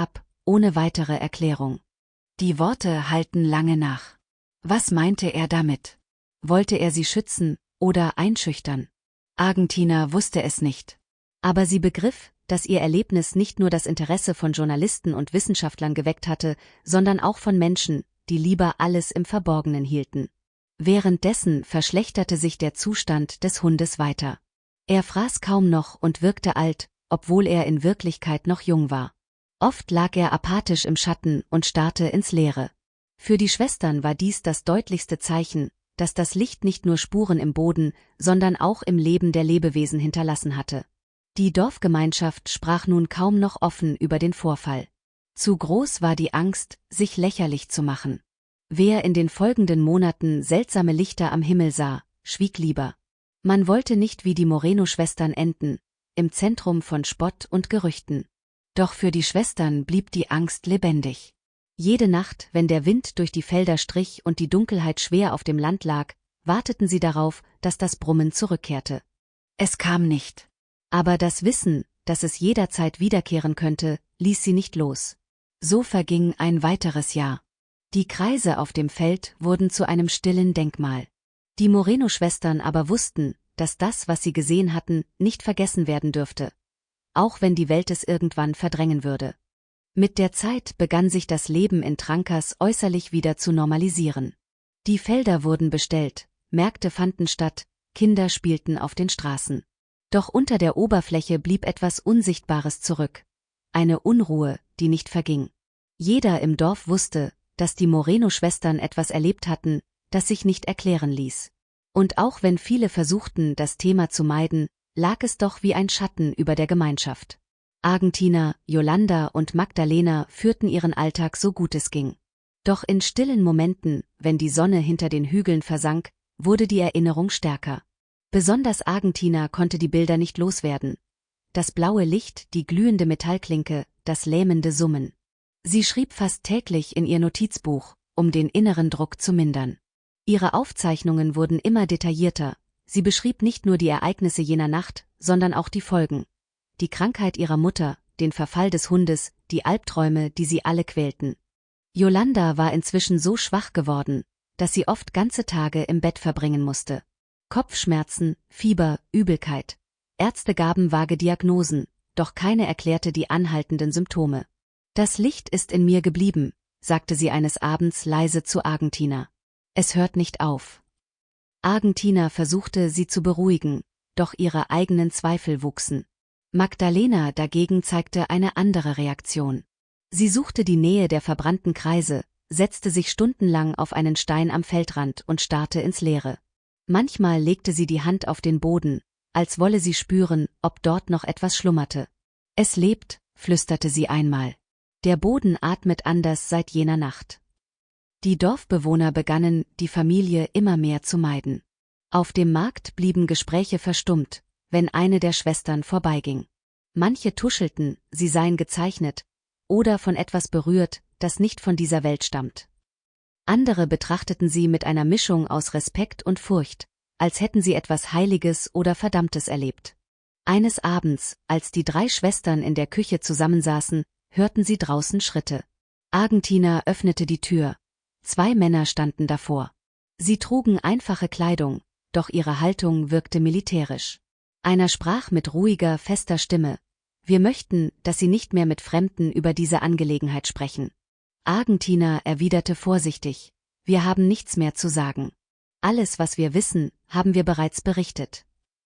ohne weitere Erklärung. Die Worte hallten lange nach. Was meinte er damit? Wollte er sie schützen oder einschüchtern? Argentina wusste es nicht. Aber sie begriff, dass ihr Erlebnis nicht nur das Interesse von Journalisten und Wissenschaftlern geweckt hatte, sondern auch von Menschen, die lieber alles im Verborgenen hielten. Währenddessen verschlechterte sich der Zustand des Hundes weiter. Er fraß kaum noch und wirkte alt, obwohl er in Wirklichkeit noch jung war. Oft lag er apathisch im Schatten und starrte ins Leere. Für die Schwestern war dies das deutlichste Zeichen, dass das Licht nicht nur Spuren im Boden, sondern auch im Leben der Lebewesen hinterlassen hatte. Die Dorfgemeinschaft sprach nun kaum noch offen über den Vorfall. Zu groß war die Angst, sich lächerlich zu machen. Wer in den folgenden Monaten seltsame Lichter am Himmel sah, schwieg lieber. Man wollte nicht wie die Moreno-Schwestern enden, im Zentrum von Spott und Gerüchten. Doch für die Schwestern blieb die Angst lebendig. Jede Nacht, wenn der Wind durch die Felder strich und die Dunkelheit schwer auf dem Land lag, warteten sie darauf, dass das Brummen zurückkehrte. Es kam nicht. Aber das Wissen, dass es jederzeit wiederkehren könnte, ließ sie nicht los. So verging ein weiteres Jahr. Die Kreise auf dem Feld wurden zu einem stillen Denkmal. Die Moreno-Schwestern aber wussten, dass das, was sie gesehen hatten, nicht vergessen werden dürfte. Auch wenn die Welt es irgendwann verdrängen würde. Mit der Zeit begann sich das Leben in Trancas äußerlich wieder zu normalisieren. Die Felder wurden bestellt, Märkte fanden statt, Kinder spielten auf den Straßen. Doch unter der Oberfläche blieb etwas Unsichtbares zurück. Eine Unruhe, die nicht verging. Jeder im Dorf wusste, dass die Moreno-Schwestern etwas erlebt hatten, das sich nicht erklären ließ. Und auch wenn viele versuchten, das Thema zu meiden, lag es doch wie ein Schatten über der Gemeinschaft. Argentina, Yolanda und Magdalena führten ihren Alltag so gut es ging. Doch in stillen Momenten, wenn die Sonne hinter den Hügeln versank, wurde die Erinnerung stärker. Besonders Argentina konnte die Bilder nicht loswerden. Das blaue Licht, die glühende Metallklinke, das lähmende Summen. Sie schrieb fast täglich in ihr Notizbuch, um den inneren Druck zu mindern. Ihre Aufzeichnungen wurden immer detaillierter. Sie beschrieb nicht nur die Ereignisse jener Nacht, sondern auch die Folgen. Die Krankheit ihrer Mutter, den Verfall des Hundes, die Albträume, die sie alle quälten. Yolanda war inzwischen so schwach geworden, dass sie oft ganze Tage im Bett verbringen musste. Kopfschmerzen, Fieber, Übelkeit. Ärzte gaben vage Diagnosen, doch keine erklärte die anhaltenden Symptome. Das Licht ist in mir geblieben, sagte sie eines Abends leise zu Argentina. Es hört nicht auf. Argentina versuchte, sie zu beruhigen, doch ihre eigenen Zweifel wuchsen. Magdalena dagegen zeigte eine andere Reaktion. Sie suchte die Nähe der verbrannten Kreise, setzte sich stundenlang auf einen Stein am Feldrand und starrte ins Leere. Manchmal legte sie die Hand auf den Boden, als wolle sie spüren, ob dort noch etwas schlummerte. Es lebt, flüsterte sie einmal. Der Boden atmet anders seit jener Nacht. Die Dorfbewohner begannen, die Familie immer mehr zu meiden. Auf dem Markt blieben Gespräche verstummt, wenn eine der Schwestern vorbeiging. Manche tuschelten, sie seien gezeichnet, oder von etwas berührt, das nicht von dieser Welt stammt. Andere betrachteten sie mit einer Mischung aus Respekt und Furcht, als hätten sie etwas Heiliges oder Verdammtes erlebt. Eines Abends, als die drei Schwestern in der Küche zusammensaßen, hörten sie draußen Schritte. Argentina öffnete die Tür. Zwei Männer standen davor. Sie trugen einfache Kleidung, doch ihre Haltung wirkte militärisch. Einer sprach mit ruhiger, fester Stimme. Wir möchten, dass Sie nicht mehr mit Fremden über diese Angelegenheit sprechen. Argentina erwiderte vorsichtig. Wir haben nichts mehr zu sagen. Alles, was wir wissen, haben wir bereits berichtet.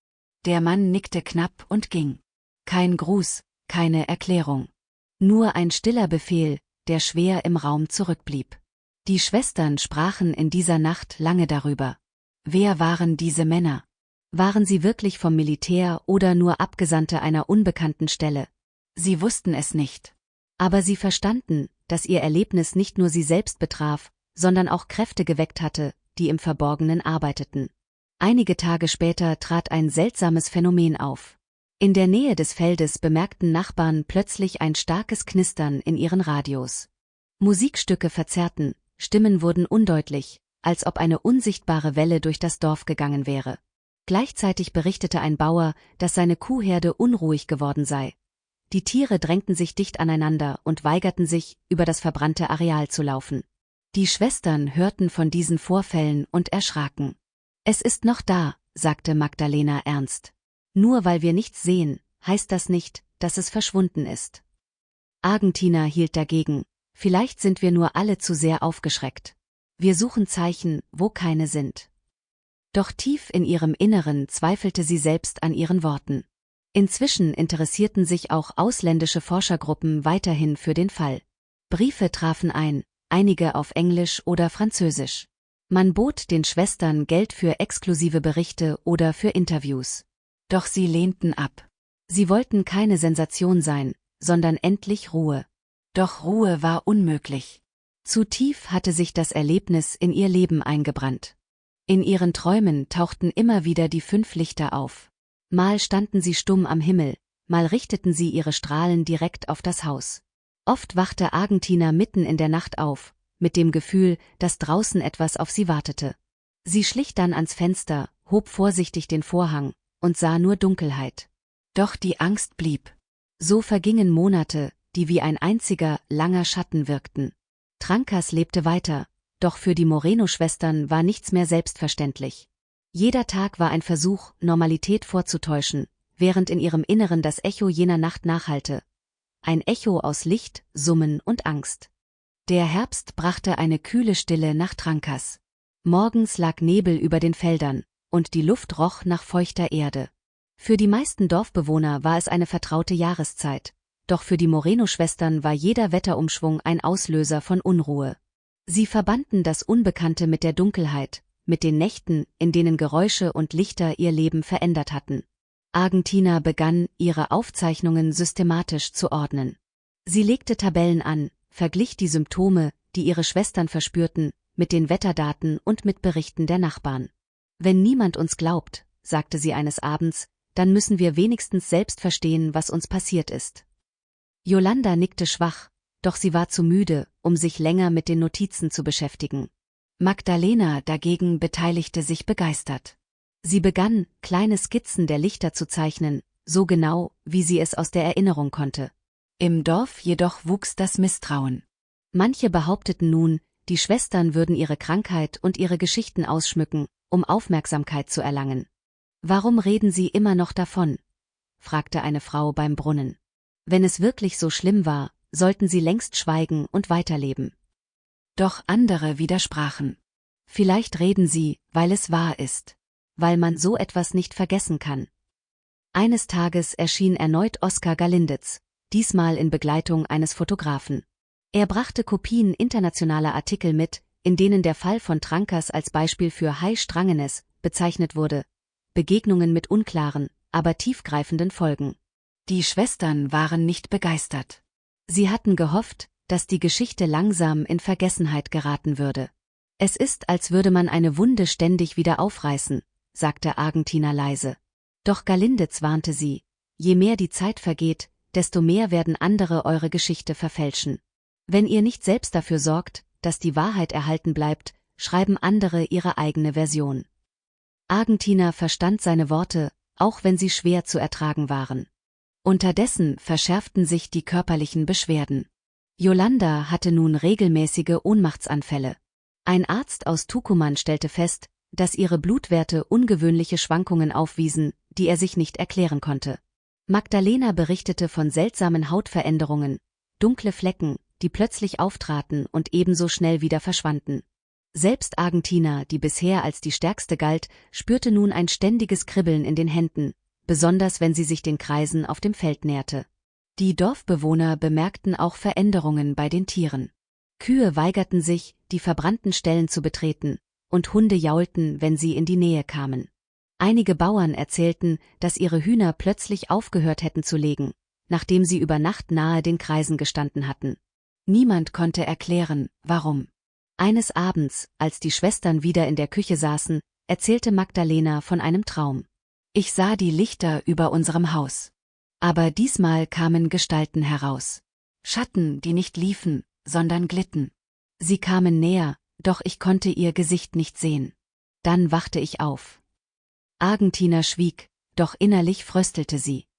Der Mann nickte knapp und ging. Kein Gruß, keine Erklärung. Nur ein stiller Befehl, der schwer im Raum zurückblieb. Die Schwestern sprachen in dieser Nacht lange darüber. Wer waren diese Männer? Waren sie wirklich vom Militär oder nur Abgesandte einer unbekannten Stelle? Sie wussten es nicht. Aber sie verstanden, dass ihr Erlebnis nicht nur sie selbst betraf, sondern auch Kräfte geweckt hatte, die im Verborgenen arbeiteten. Einige Tage später trat ein seltsames Phänomen auf. In der Nähe des Feldes bemerkten Nachbarn plötzlich ein starkes Knistern in ihren Radios. Musikstücke verzerrten, Stimmen wurden undeutlich, als ob eine unsichtbare Welle durch das Dorf gegangen wäre. Gleichzeitig berichtete ein Bauer, dass seine Kuhherde unruhig geworden sei. Die Tiere drängten sich dicht aneinander und weigerten sich, über das verbrannte Areal zu laufen. Die Schwestern hörten von diesen Vorfällen und erschraken. »Es ist noch da«, sagte Magdalena ernst. »Nur weil wir nichts sehen, heißt das nicht, dass es verschwunden ist.« Argentina hielt dagegen: »Vielleicht sind wir nur alle zu sehr aufgeschreckt. Wir suchen Zeichen, wo keine sind.« Doch tief in ihrem Inneren zweifelte sie selbst an ihren Worten. Inzwischen interessierten sich auch ausländische Forschergruppen weiterhin für den Fall. Briefe trafen ein, einige auf Englisch oder Französisch. Man bot den Schwestern Geld für exklusive Berichte oder für Interviews. Doch sie lehnten ab. Sie wollten keine Sensation sein, sondern endlich Ruhe. Doch Ruhe war unmöglich. Zu tief hatte sich das Erlebnis in ihr Leben eingebrannt. In ihren Träumen tauchten immer wieder die fünf Lichter auf. Mal standen sie stumm am Himmel, mal richteten sie ihre Strahlen direkt auf das Haus. Oft wachte Argentina mitten in der Nacht auf, mit dem Gefühl, dass draußen etwas auf sie wartete. Sie schlich dann ans Fenster, hob vorsichtig den Vorhang und sah nur Dunkelheit. Doch die Angst blieb. So vergingen Monate, die wie ein einziger, langer Schatten wirkten. Trancas lebte weiter, doch für die Moreno-Schwestern war nichts mehr selbstverständlich. Jeder Tag war ein Versuch, Normalität vorzutäuschen, während in ihrem Inneren das Echo jener Nacht nachhallte. Ein Echo aus Licht, Summen und Angst. Der Herbst brachte eine kühle Stille nach Trancas. Morgens lag Nebel über den Feldern, und die Luft roch nach feuchter Erde. Für die meisten Dorfbewohner war es eine vertraute Jahreszeit, doch für die Moreno-Schwestern war jeder Wetterumschwung ein Auslöser von Unruhe. Sie verbanden das Unbekannte mit der Dunkelheit, mit den Nächten, in denen Geräusche und Lichter ihr Leben verändert hatten. Argentina begann, ihre Aufzeichnungen systematisch zu ordnen. Sie legte Tabellen an, verglich die Symptome, die ihre Schwestern verspürten, mit den Wetterdaten und mit Berichten der Nachbarn. »Wenn niemand uns glaubt«, sagte sie eines Abends, »dann müssen wir wenigstens selbst verstehen, was uns passiert ist.« Yolanda nickte schwach, doch sie war zu müde, um sich länger mit den Notizen zu beschäftigen. Magdalena dagegen beteiligte sich begeistert. Sie begann, kleine Skizzen der Lichter zu zeichnen, so genau, wie sie es aus der Erinnerung konnte. Im Dorf jedoch wuchs das Misstrauen. Manche behaupteten nun, die Schwestern würden ihre Krankheit und ihre Geschichten ausschmücken, um Aufmerksamkeit zu erlangen. »Warum reden Sie immer noch davon?« fragte eine Frau beim Brunnen. Wenn es wirklich so schlimm war, sollten sie längst schweigen und weiterleben. Doch andere widersprachen. Vielleicht reden sie, weil es wahr ist. Weil man so etwas nicht vergessen kann. Eines Tages erschien erneut Oscar Galindez, diesmal in Begleitung eines Fotografen. Er brachte Kopien internationaler Artikel mit, in denen der Fall von Trancas als Beispiel für High Strangeness bezeichnet wurde. Begegnungen mit unklaren, aber tiefgreifenden Folgen. Die Schwestern waren nicht begeistert. Sie hatten gehofft, dass die Geschichte langsam in Vergessenheit geraten würde. »Es ist, als würde man eine Wunde ständig wieder aufreißen«, sagte Argentina leise. Doch Galindez warnte sie: »Je mehr die Zeit vergeht, desto mehr werden andere eure Geschichte verfälschen. Wenn ihr nicht selbst dafür sorgt, dass die Wahrheit erhalten bleibt, schreiben andere ihre eigene Version.« Argentina verstand seine Worte, auch wenn sie schwer zu ertragen waren. Unterdessen verschärften sich die körperlichen Beschwerden. Yolanda hatte nun regelmäßige Ohnmachtsanfälle. Ein Arzt aus Tucumán stellte fest, dass ihre Blutwerte ungewöhnliche Schwankungen aufwiesen, die er sich nicht erklären konnte. Magdalena berichtete von seltsamen Hautveränderungen, dunkle Flecken, die plötzlich auftraten und ebenso schnell wieder verschwanden. Selbst Argentina, die bisher als die stärkste galt, spürte nun ein ständiges Kribbeln in den Händen, besonders wenn sie sich den Kreisen auf dem Feld näherte. Die Dorfbewohner bemerkten auch Veränderungen bei den Tieren. Kühe weigerten sich, die verbrannten Stellen zu betreten, und Hunde jaulten, wenn sie in die Nähe kamen. Einige Bauern erzählten, dass ihre Hühner plötzlich aufgehört hätten zu legen, nachdem sie über Nacht nahe den Kreisen gestanden hatten. Niemand konnte erklären, warum. Eines Abends, als die Schwestern wieder in der Küche saßen, erzählte Magdalena von einem Traum. »Ich sah die Lichter über unserem Haus. Aber diesmal kamen Gestalten heraus. Schatten, die nicht liefen, sondern glitten. Sie kamen näher, doch ich konnte ihr Gesicht nicht sehen. Dann wachte ich auf.« Argentina schwieg, doch innerlich fröstelte sie.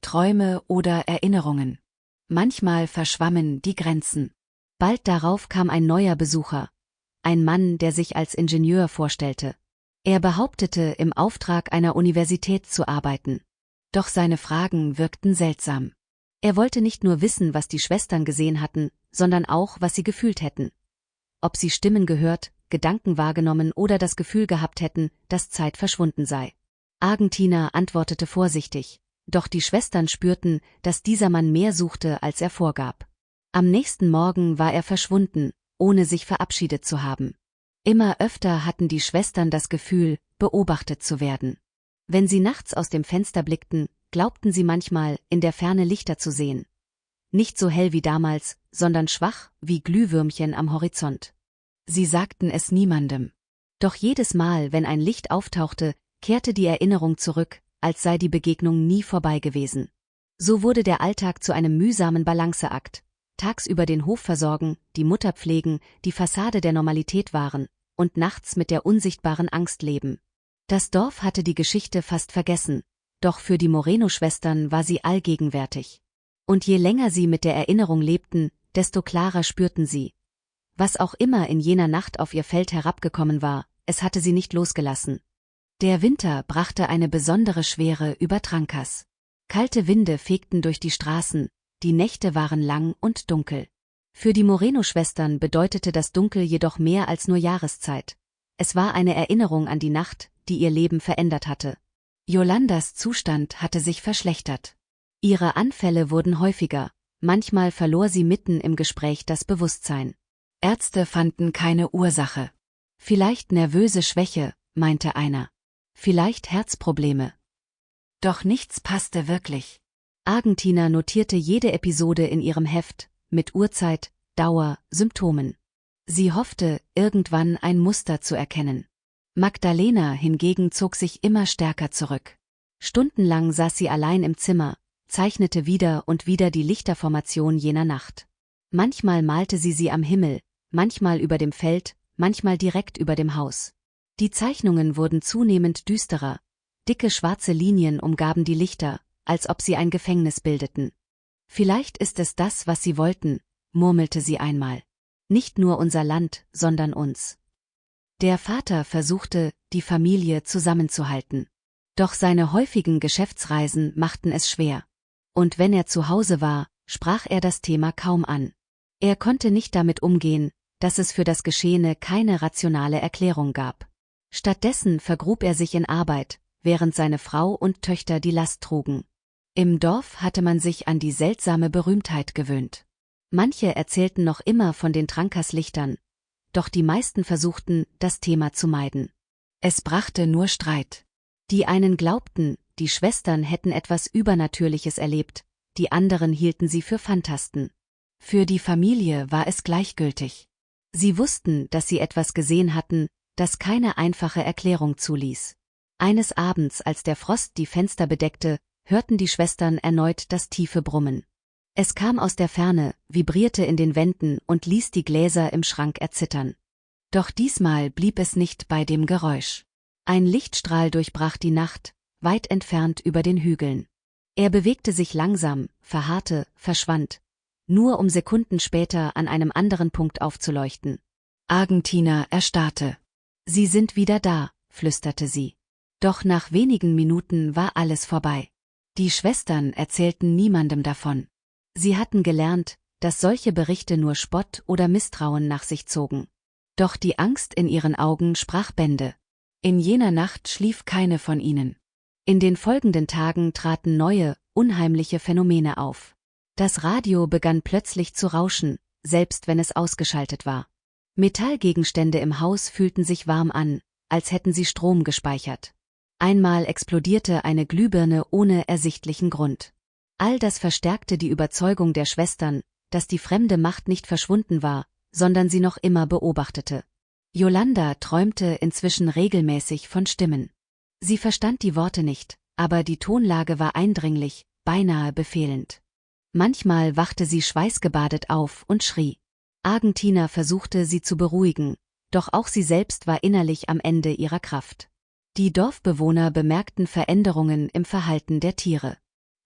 Träume oder Erinnerungen. Manchmal verschwammen die Grenzen. Bald darauf kam ein neuer Besucher. Ein Mann, der sich als Ingenieur vorstellte. Er behauptete, im Auftrag einer Universität zu arbeiten. Doch seine Fragen wirkten seltsam. Er wollte nicht nur wissen, was die Schwestern gesehen hatten, sondern auch, was sie gefühlt hätten. Ob sie Stimmen gehört, Gedanken wahrgenommen oder das Gefühl gehabt hätten, dass Zeit verschwunden sei. Argentina antwortete vorsichtig, doch die Schwestern spürten, dass dieser Mann mehr suchte, als er vorgab. Am nächsten Morgen war er verschwunden, ohne sich verabschiedet zu haben. Immer öfter hatten die Schwestern das Gefühl, beobachtet zu werden. Wenn sie nachts aus dem Fenster blickten, glaubten sie manchmal, in der Ferne Lichter zu sehen. Nicht so hell wie damals, sondern schwach, wie Glühwürmchen am Horizont. Sie sagten es niemandem. Doch jedes Mal, wenn ein Licht auftauchte, kehrte die Erinnerung zurück, als sei die Begegnung nie vorbei gewesen. So wurde der Alltag zu einem mühsamen Balanceakt. Tagsüber den Hof versorgen, die Mutter pflegen, die Fassade der Normalität wahren, und nachts mit der unsichtbaren Angst leben. Das Dorf hatte die Geschichte fast vergessen, doch für die Moreno-Schwestern war sie allgegenwärtig. Und je länger sie mit der Erinnerung lebten, desto klarer spürten sie. Was auch immer in jener Nacht auf ihr Feld herabgekommen war, es hatte sie nicht losgelassen. Der Winter brachte eine besondere Schwere über Trancas. Kalte Winde fegten durch die Straßen, die Nächte waren lang und dunkel. Für die Moreno-Schwestern bedeutete das Dunkel jedoch mehr als nur Jahreszeit. Es war eine Erinnerung an die Nacht, die ihr Leben verändert hatte. Yolandas Zustand hatte sich verschlechtert. Ihre Anfälle wurden häufiger, manchmal verlor sie mitten im Gespräch das Bewusstsein. Ärzte fanden keine Ursache. Vielleicht nervöse Schwäche, meinte einer. Vielleicht Herzprobleme. Doch nichts passte wirklich. Argentina notierte jede Episode in ihrem Heft, mit Uhrzeit, Dauer, Symptomen. Sie hoffte, irgendwann ein Muster zu erkennen. Magdalena hingegen zog sich immer stärker zurück. Stundenlang saß sie allein im Zimmer, zeichnete wieder und wieder die Lichterformation jener Nacht. Manchmal malte sie sie am Himmel, manchmal über dem Feld, manchmal direkt über dem Haus. Die Zeichnungen wurden zunehmend düsterer, dicke schwarze Linien umgaben die Lichter, als ob sie ein Gefängnis bildeten. Vielleicht ist es das, was sie wollten, murmelte sie einmal. Nicht nur unser Land, sondern uns. Der Vater versuchte, die Familie zusammenzuhalten. Doch seine häufigen Geschäftsreisen machten es schwer. Und wenn er zu Hause war, sprach er das Thema kaum an. Er konnte nicht damit umgehen, dass es für das Geschehene keine rationale Erklärung gab. Stattdessen vergrub er sich in Arbeit, während seine Frau und Töchter die Last trugen. Im Dorf hatte man sich an die seltsame Berühmtheit gewöhnt. Manche erzählten noch immer von den Trancas-Lichtern, doch die meisten versuchten, das Thema zu meiden. Es brachte nur Streit. Die einen glaubten, die Schwestern hätten etwas Übernatürliches erlebt, die anderen hielten sie für Phantasten. Für die Familie war es gleichgültig. Sie wussten, dass sie etwas gesehen hatten, das keine einfache Erklärung zuließ. Eines Abends, als der Frost die Fenster bedeckte, hörten die Schwestern erneut das tiefe Brummen. Es kam aus der Ferne, vibrierte in den Wänden und ließ die Gläser im Schrank erzittern. Doch diesmal blieb es nicht bei dem Geräusch. Ein Lichtstrahl durchbrach die Nacht, weit entfernt über den Hügeln. Er bewegte sich langsam, verharrte, verschwand, nur um Sekunden später an einem anderen Punkt aufzuleuchten. Argentina erstarrte. »Sie sind wieder da«, flüsterte sie. Doch nach wenigen Minuten war alles vorbei. Die Schwestern erzählten niemandem davon. Sie hatten gelernt, dass solche Berichte nur Spott oder Misstrauen nach sich zogen. Doch die Angst in ihren Augen sprach Bände. In jener Nacht schlief keine von ihnen. In den folgenden Tagen traten neue, unheimliche Phänomene auf. Das Radio begann plötzlich zu rauschen, selbst wenn es ausgeschaltet war. Metallgegenstände im Haus fühlten sich warm an, als hätten sie Strom gespeichert. Einmal explodierte eine Glühbirne ohne ersichtlichen Grund. All das verstärkte die Überzeugung der Schwestern, dass die fremde Macht nicht verschwunden war, sondern sie noch immer beobachtete. Yolanda träumte inzwischen regelmäßig von Stimmen. Sie verstand die Worte nicht, aber die Tonlage war eindringlich, beinahe befehlend. Manchmal wachte sie schweißgebadet auf und schrie. Argentina versuchte sie zu beruhigen, doch auch sie selbst war innerlich am Ende ihrer Kraft. Die Dorfbewohner bemerkten Veränderungen im Verhalten der Tiere.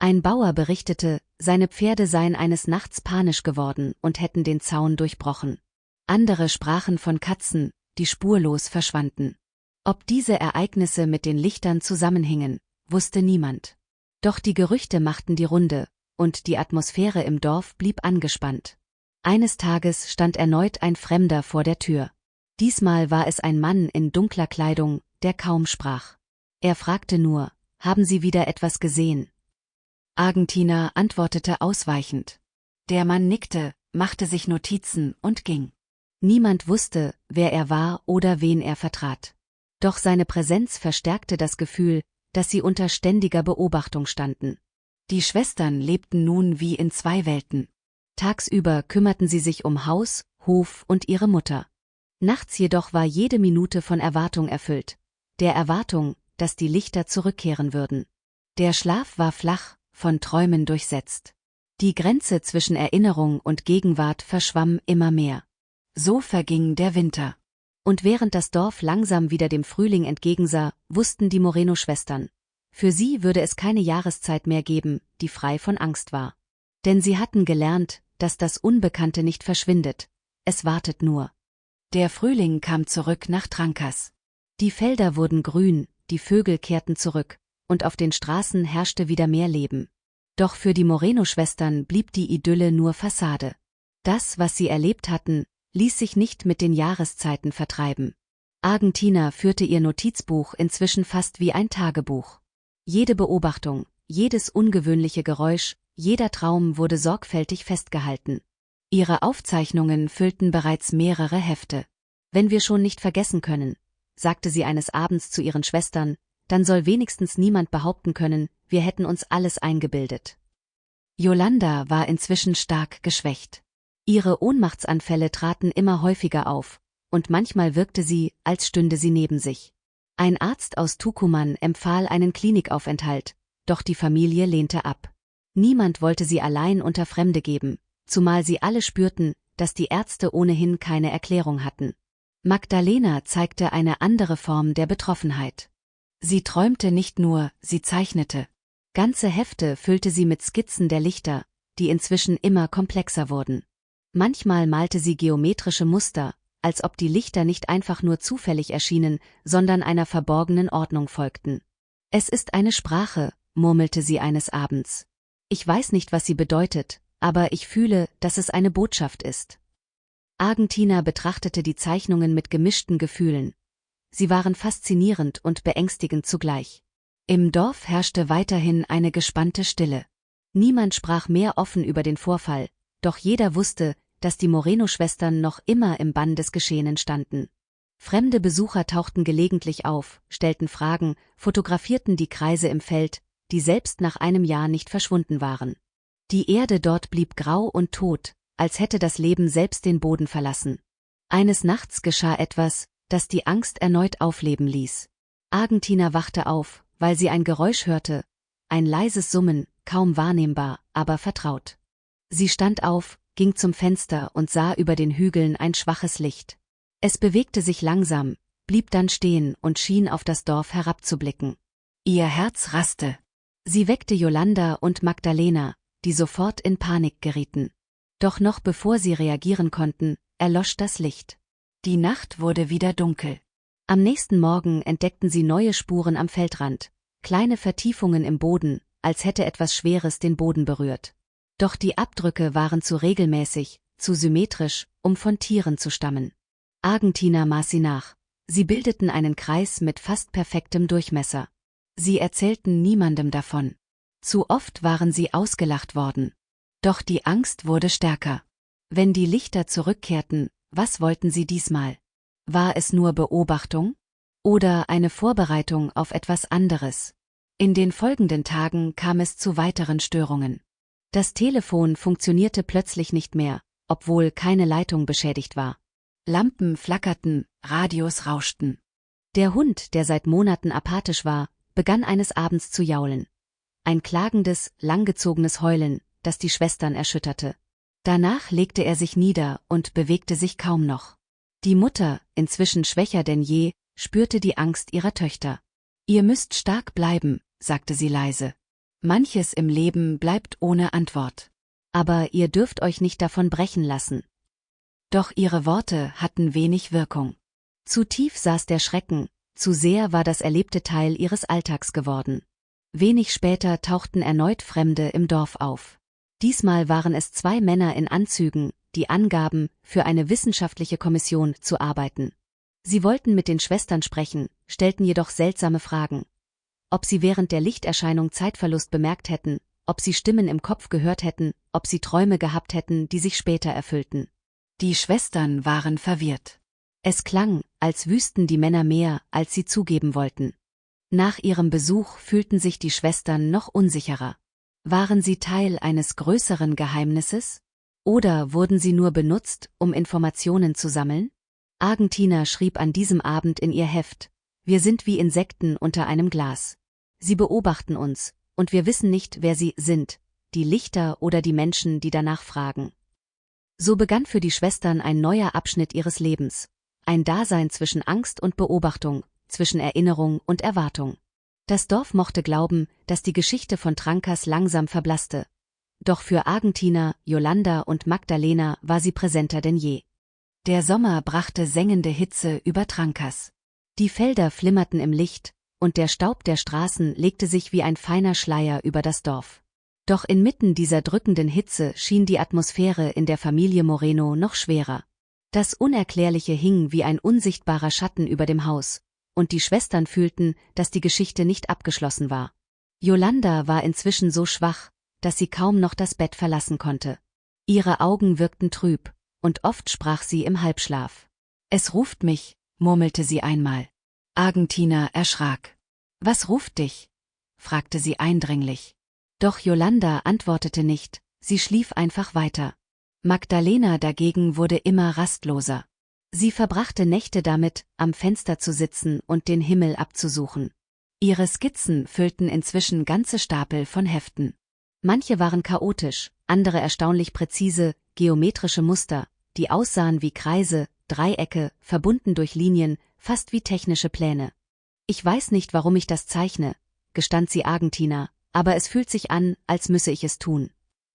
Ein Bauer berichtete, seine Pferde seien eines Nachts panisch geworden und hätten den Zaun durchbrochen. Andere sprachen von Katzen, die spurlos verschwanden. Ob diese Ereignisse mit den Lichtern zusammenhingen, wusste niemand. Doch die Gerüchte machten die Runde, und die Atmosphäre im Dorf blieb angespannt. Eines Tages stand erneut ein Fremder vor der Tür. Diesmal war es ein Mann in dunkler Kleidung, der kaum sprach. Er fragte nur, »Haben Sie wieder etwas gesehen?« Argentina antwortete ausweichend. Der Mann nickte, machte sich Notizen und ging. Niemand wusste, wer er war oder wen er vertrat. Doch seine Präsenz verstärkte das Gefühl, dass sie unter ständiger Beobachtung standen. Die Schwestern lebten nun wie in zwei Welten. Tagsüber kümmerten sie sich um Haus, Hof und ihre Mutter. Nachts jedoch war jede Minute von Erwartung erfüllt, der Erwartung, dass die Lichter zurückkehren würden. Der Schlaf war flach, von Träumen durchsetzt. Die Grenze zwischen Erinnerung und Gegenwart verschwamm immer mehr. So verging der Winter. Und während das Dorf langsam wieder dem Frühling entgegensah, wussten die Moreno-Schwestern, für sie würde es keine Jahreszeit mehr geben, die frei von Angst war. Denn sie hatten gelernt, dass das Unbekannte nicht verschwindet, es wartet nur. Der Frühling kam zurück nach Trancas. Die Felder wurden grün, die Vögel kehrten zurück, und auf den Straßen herrschte wieder mehr Leben. Doch für die Moreno-Schwestern blieb die Idylle nur Fassade. Das, was sie erlebt hatten, ließ sich nicht mit den Jahreszeiten vertreiben. Argentina führte ihr Notizbuch inzwischen fast wie ein Tagebuch. Jede Beobachtung, jedes ungewöhnliche Geräusch, jeder Traum wurde sorgfältig festgehalten. Ihre Aufzeichnungen füllten bereits mehrere Hefte. Wenn wir schon nicht vergessen können, sagte sie eines Abends zu ihren Schwestern, dann soll wenigstens niemand behaupten können, wir hätten uns alles eingebildet. Yolanda war inzwischen stark geschwächt. Ihre Ohnmachtsanfälle traten immer häufiger auf, und manchmal wirkte sie, als stünde sie neben sich. Ein Arzt aus Tucumán empfahl einen Klinikaufenthalt, doch die Familie lehnte ab. Niemand wollte sie allein unter Fremde geben, zumal sie alle spürten, dass die Ärzte ohnehin keine Erklärung hatten. Magdalena zeigte eine andere Form der Betroffenheit. Sie träumte nicht nur, sie zeichnete. Ganze Hefte füllte sie mit Skizzen der Lichter, die inzwischen immer komplexer wurden. Manchmal malte sie geometrische Muster, als ob die Lichter nicht einfach nur zufällig erschienen, sondern einer verborgenen Ordnung folgten. Es ist eine Sprache, murmelte sie eines Abends. Ich weiß nicht, was sie bedeutet, aber ich fühle, dass es eine Botschaft ist. Argentina betrachtete die Zeichnungen mit gemischten Gefühlen. Sie waren faszinierend und beängstigend zugleich. Im Dorf herrschte weiterhin eine gespannte Stille. Niemand sprach mehr offen über den Vorfall, doch jeder wusste, dass die Moreno-Schwestern noch immer im Bann des Geschehenen standen. Fremde Besucher tauchten gelegentlich auf, stellten Fragen, fotografierten die Kreise im Feld, die selbst nach einem Jahr nicht verschwunden waren. Die Erde dort blieb grau und tot, als hätte das Leben selbst den Boden verlassen. Eines Nachts geschah etwas, das die Angst erneut aufleben ließ. Argentina wachte auf, weil sie ein Geräusch hörte, ein leises Summen, kaum wahrnehmbar, aber vertraut. Sie stand auf, ging zum Fenster und sah über den Hügeln ein schwaches Licht. Es bewegte sich langsam, blieb dann stehen und schien auf das Dorf herabzublicken. Ihr Herz raste. Sie weckte Yolanda und Magdalena, die sofort in Panik gerieten. Doch noch bevor sie reagieren konnten, erlosch das Licht. Die Nacht wurde wieder dunkel. Am nächsten Morgen entdeckten sie neue Spuren am Feldrand, kleine Vertiefungen im Boden, als hätte etwas Schweres den Boden berührt. Doch die Abdrücke waren zu regelmäßig, zu symmetrisch, um von Tieren zu stammen. Argentina maß sie nach. Sie bildeten einen Kreis mit fast perfektem Durchmesser. Sie erzählten niemandem davon. Zu oft waren sie ausgelacht worden. Doch die Angst wurde stärker. Wenn die Lichter zurückkehrten, was wollten sie diesmal? War es nur Beobachtung? Oder eine Vorbereitung auf etwas anderes? In den folgenden Tagen kam es zu weiteren Störungen. Das Telefon funktionierte plötzlich nicht mehr, obwohl keine Leitung beschädigt war. Lampen flackerten, Radios rauschten. Der Hund, der seit Monaten apathisch war, begann eines Abends zu jaulen. Ein klagendes, langgezogenes Heulen, das die Schwestern erschütterte. Danach legte er sich nieder und bewegte sich kaum noch. Die Mutter, inzwischen schwächer denn je, spürte die Angst ihrer Töchter. »Ihr müsst stark bleiben«, sagte sie leise. Manches im Leben bleibt ohne Antwort. Aber ihr dürft euch nicht davon brechen lassen. Doch ihre Worte hatten wenig Wirkung. Zu tief saß der Schrecken, zu sehr war das Erlebte Teil ihres Alltags geworden. Wenig später tauchten erneut Fremde im Dorf auf. Diesmal waren es zwei Männer in Anzügen, die angaben, für eine wissenschaftliche Kommission zu arbeiten. Sie wollten mit den Schwestern sprechen, stellten jedoch seltsame Fragen. Ob sie während der Lichterscheinung Zeitverlust bemerkt hätten, ob sie Stimmen im Kopf gehört hätten, ob sie Träume gehabt hätten, die sich später erfüllten. Die Schwestern waren verwirrt. Es klang, als wüssten die Männer mehr, als sie zugeben wollten. Nach ihrem Besuch fühlten sich die Schwestern noch unsicherer. Waren sie Teil eines größeren Geheimnisses? Oder wurden sie nur benutzt, um Informationen zu sammeln? Argentina schrieb an diesem Abend in ihr Heft: Wir sind wie Insekten unter einem Glas. Sie beobachten uns, und wir wissen nicht, wer sie sind, die Lichter oder die Menschen, die danach fragen. So begann für die Schwestern ein neuer Abschnitt ihres Lebens. Ein Dasein zwischen Angst und Beobachtung, zwischen Erinnerung und Erwartung. Das Dorf mochte glauben, dass die Geschichte von Trancas langsam verblasste. Doch für Argentina, Yolanda und Magdalena war sie präsenter denn je. Der Sommer brachte sengende Hitze über Trancas. Die Felder flimmerten im Licht, und der Staub der Straßen legte sich wie ein feiner Schleier über das Dorf. Doch inmitten dieser drückenden Hitze schien die Atmosphäre in der Familie Moreno noch schwerer. Das Unerklärliche hing wie ein unsichtbarer Schatten über dem Haus, und die Schwestern fühlten, dass die Geschichte nicht abgeschlossen war. Yolanda war inzwischen so schwach, dass sie kaum noch das Bett verlassen konnte. Ihre Augen wirkten trüb, und oft sprach sie im Halbschlaf. »Es ruft mich«, murmelte sie einmal. Argentina erschrak. »Was ruft dich?« fragte sie eindringlich. Doch Yolanda antwortete nicht, sie schlief einfach weiter. Magdalena dagegen wurde immer rastloser. Sie verbrachte Nächte damit, am Fenster zu sitzen und den Himmel abzusuchen. Ihre Skizzen füllten inzwischen ganze Stapel von Heften. Manche waren chaotisch, andere erstaunlich präzise, geometrische Muster, die aussahen wie Kreise, Dreiecke, verbunden durch Linien, fast wie technische Pläne. »Ich weiß nicht, warum ich das zeichne«, gestand sie Argentina, »aber es fühlt sich an, als müsse ich es tun.«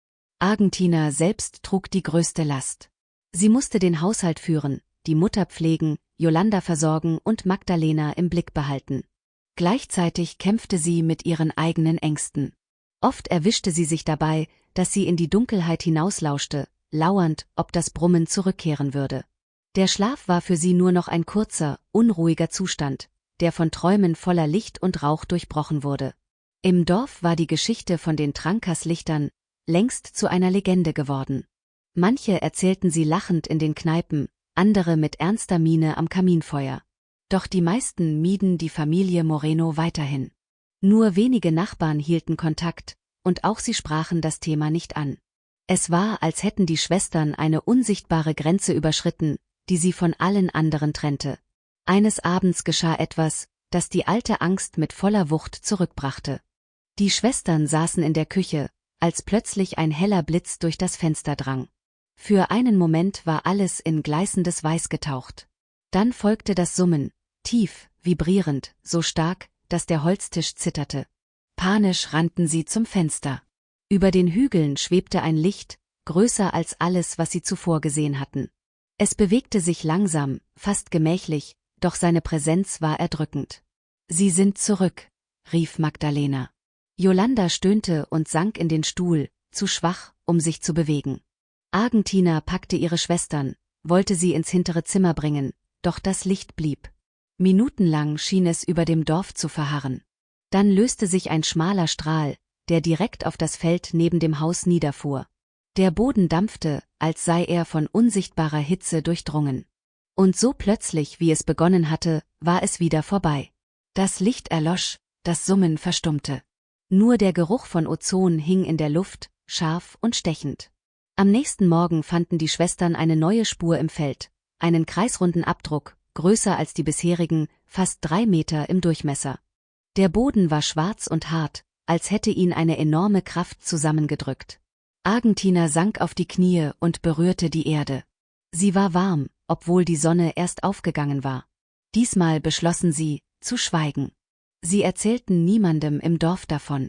Argentina selbst trug die größte Last. Sie musste den Haushalt führen, die Mutter pflegen, Yolanda versorgen und Magdalena im Blick behalten. Gleichzeitig kämpfte sie mit ihren eigenen Ängsten. Oft erwischte sie sich dabei, dass sie in die Dunkelheit hinauslauschte, lauernd, ob das Brummen zurückkehren würde. Der Schlaf war für sie nur noch ein kurzer, unruhiger Zustand, der von Träumen voller Licht und Rauch durchbrochen wurde. Im Dorf war die Geschichte von den Trancas-Lichtern längst zu einer Legende geworden. Manche erzählten sie lachend in den Kneipen, andere mit ernster Miene am Kaminfeuer. Doch die meisten mieden die Familie Moreno weiterhin. Nur wenige Nachbarn hielten Kontakt, und auch sie sprachen das Thema nicht an. Es war, als hätten die Schwestern eine unsichtbare Grenze überschritten, die sie von allen anderen trennte. Eines Abends geschah etwas, das die alte Angst mit voller Wucht zurückbrachte. Die Schwestern saßen in der Küche, als plötzlich ein heller Blitz durch das Fenster drang. Für einen Moment war alles in gleißendes Weiß getaucht. Dann folgte das Summen, tief, vibrierend, so stark, dass der Holztisch zitterte. Panisch rannten sie zum Fenster. Über den Hügeln schwebte ein Licht, größer als alles, was sie zuvor gesehen hatten. Es bewegte sich langsam, fast gemächlich, doch seine Präsenz war erdrückend. »Sie sind zurück«, rief Magdalena. Yolanda stöhnte und sank in den Stuhl, zu schwach, um sich zu bewegen. Argentina packte ihre Schwestern, wollte sie ins hintere Zimmer bringen, doch das Licht blieb. Minutenlang schien es über dem Dorf zu verharren. Dann löste sich ein schmaler Strahl, der direkt auf das Feld neben dem Haus niederfuhr. Der Boden dampfte, als sei er von unsichtbarer Hitze durchdrungen. Und so plötzlich, wie es begonnen hatte, war es wieder vorbei. Das Licht erlosch, das Summen verstummte. Nur der Geruch von Ozon hing in der Luft, scharf und stechend. Am nächsten Morgen fanden die Schwestern eine neue Spur im Feld, einen kreisrunden Abdruck, größer als die bisherigen, fast drei Meter im Durchmesser. Der Boden war schwarz und hart, als hätte ihn eine enorme Kraft zusammengedrückt. Argentina sank auf die Knie und berührte die Erde. Sie war warm, obwohl die Sonne erst aufgegangen war. Diesmal beschlossen sie, zu schweigen. Sie erzählten niemandem im Dorf davon.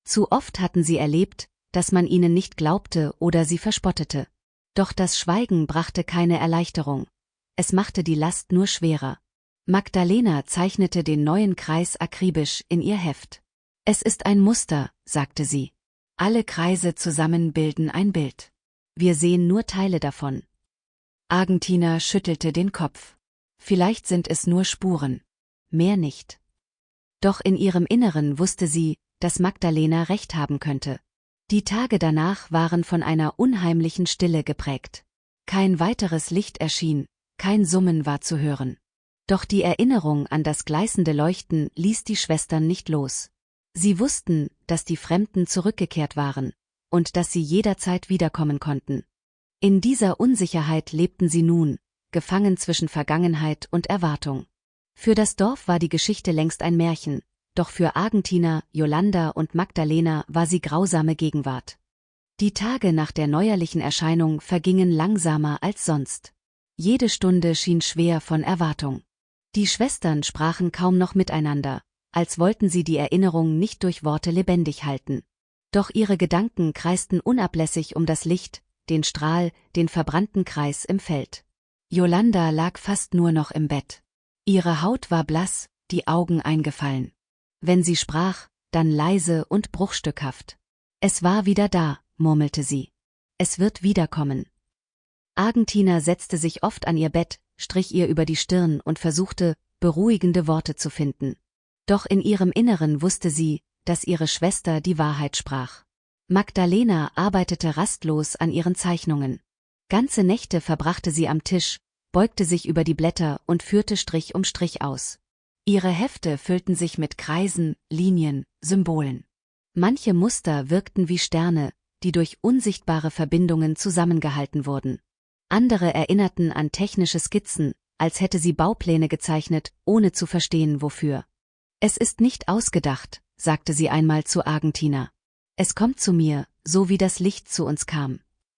Zu oft hatten sie erlebt, dass man ihnen nicht glaubte oder sie verspottete. Doch das Schweigen brachte keine Erleichterung. Es machte die Last nur schwerer. Magdalena zeichnete den neuen Kreis akribisch in ihr Heft. Es ist ein Muster, sagte sie. Alle Kreise zusammen bilden ein Bild. Wir sehen nur Teile davon. Argentina schüttelte den Kopf. Vielleicht sind es nur Spuren. Mehr nicht. Doch in ihrem Inneren wusste sie, dass Magdalena recht haben könnte. Die Tage danach waren von einer unheimlichen Stille geprägt. Kein weiteres Licht erschien, kein Summen war zu hören. Doch die Erinnerung an das gleißende Leuchten ließ die Schwestern nicht los. Sie wussten, dass die Fremden zurückgekehrt waren und dass sie jederzeit wiederkommen konnten. In dieser Unsicherheit lebten sie nun, gefangen zwischen Vergangenheit und Erwartung. Für das Dorf war die Geschichte längst ein Märchen, doch für Argentina, Yolanda und Magdalena war sie grausame Gegenwart. Die Tage nach der neuerlichen Erscheinung vergingen langsamer als sonst. Jede Stunde schien schwer von Erwartung. Die Schwestern sprachen kaum noch miteinander, als wollten sie die Erinnerung nicht durch Worte lebendig halten. Doch ihre Gedanken kreisten unablässig um das Licht, den Strahl, den verbrannten Kreis im Feld. Yolanda lag fast nur noch im Bett. Ihre Haut war blass, die Augen eingefallen. Wenn sie sprach, dann leise und bruchstückhaft. Es war wieder da, murmelte sie. Es wird wiederkommen. Argentina setzte sich oft an ihr Bett, strich ihr über die Stirn und versuchte, beruhigende Worte zu finden. Doch in ihrem Inneren wusste sie, dass ihre Schwester die Wahrheit sprach. Magdalena arbeitete rastlos an ihren Zeichnungen. Ganze Nächte verbrachte sie am Tisch, beugte sich über die Blätter und führte Strich um Strich aus. Ihre Hefte füllten sich mit Kreisen, Linien, Symbolen. Manche Muster wirkten wie Sterne, die durch unsichtbare Verbindungen zusammengehalten wurden. Andere erinnerten an technische Skizzen, als hätte sie Baupläne gezeichnet, ohne zu verstehen wofür. Es ist nicht ausgedacht, sagte sie einmal zu Argentina. Es kommt zu mir, so wie das Licht zu uns kam.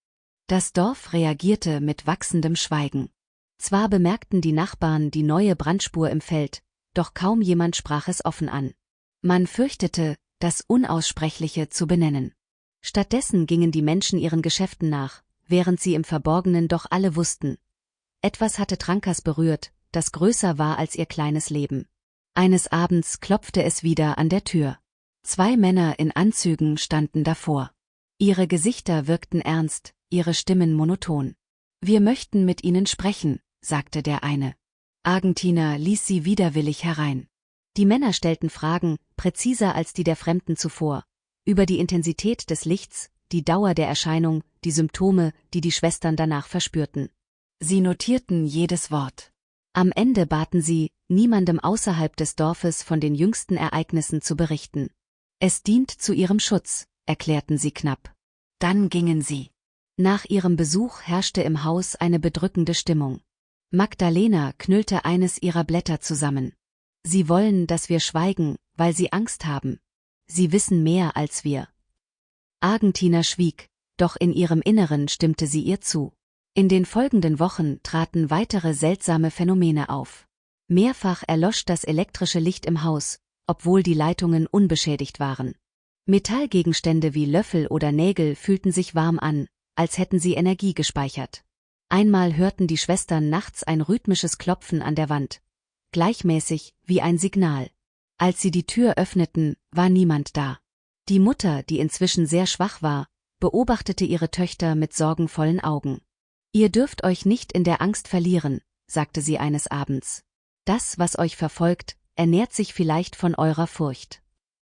Das Dorf reagierte mit wachsendem Schweigen. Zwar bemerkten die Nachbarn die neue Brandspur im Feld, doch kaum jemand sprach es offen an. Man fürchtete, das Unaussprechliche zu benennen. Stattdessen gingen die Menschen ihren Geschäften nach, während sie im Verborgenen doch alle wussten. Etwas hatte Trancas berührt, das größer war als ihr kleines Leben. Eines Abends klopfte es wieder an der Tür. Zwei Männer in Anzügen standen davor. Ihre Gesichter wirkten ernst, ihre Stimmen monoton. »Wir möchten mit Ihnen sprechen«, sagte der eine. Argentina ließ sie widerwillig herein. Die Männer stellten Fragen, präziser als die der Fremden zuvor, über die Intensität des Lichts, die Dauer der Erscheinung, die Symptome, die die Schwestern danach verspürten. Sie notierten jedes Wort. Am Ende baten sie, niemandem außerhalb des Dorfes von den jüngsten Ereignissen zu berichten. Es dient zu ihrem Schutz, erklärten sie knapp. Dann gingen sie. Nach ihrem Besuch herrschte im Haus eine bedrückende Stimmung. Magdalena knüllte eines ihrer Blätter zusammen. Sie wollen, dass wir schweigen, weil sie Angst haben. Sie wissen mehr als wir. Argentina schwieg, doch in ihrem Inneren stimmte sie ihr zu. In den folgenden Wochen traten weitere seltsame Phänomene auf. Mehrfach erlosch das elektrische Licht im Haus, obwohl die Leitungen unbeschädigt waren. Metallgegenstände wie Löffel oder Nägel fühlten sich warm an, als hätten sie Energie gespeichert. Einmal hörten die Schwestern nachts ein rhythmisches Klopfen an der Wand, gleichmäßig wie ein Signal. Als sie die Tür öffneten, war niemand da. Die Mutter, die inzwischen sehr schwach war, beobachtete ihre Töchter mit sorgenvollen Augen. »Ihr dürft euch nicht in der Angst verlieren«, sagte sie eines Abends. »Das, was euch verfolgt, ernährt sich vielleicht von eurer Furcht.«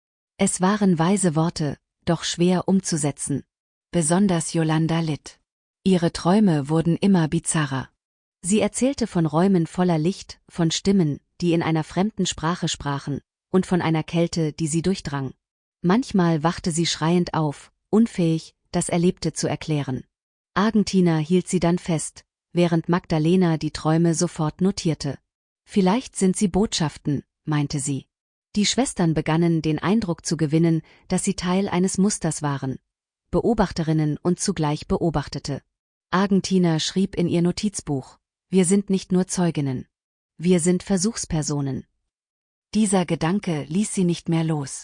Es waren weise Worte, doch schwer umzusetzen. Besonders Yolanda litt. Ihre Träume wurden immer bizarrer. Sie erzählte von Räumen voller Licht, von Stimmen, die in einer fremden Sprache sprachen, und von einer Kälte, die sie durchdrang. Manchmal wachte sie schreiend auf, unfähig, das Erlebte zu erklären. Argentina hielt sie dann fest, während Magdalena die Träume sofort notierte. »Vielleicht sind sie Botschaften«, meinte sie. Die Schwestern begannen den Eindruck zu gewinnen, dass sie Teil eines Musters waren. Beobachterinnen und zugleich Beobachtete. Argentina schrieb in ihr Notizbuch: »Wir sind nicht nur Zeuginnen. Wir sind Versuchspersonen.« Dieser Gedanke ließ sie nicht mehr los.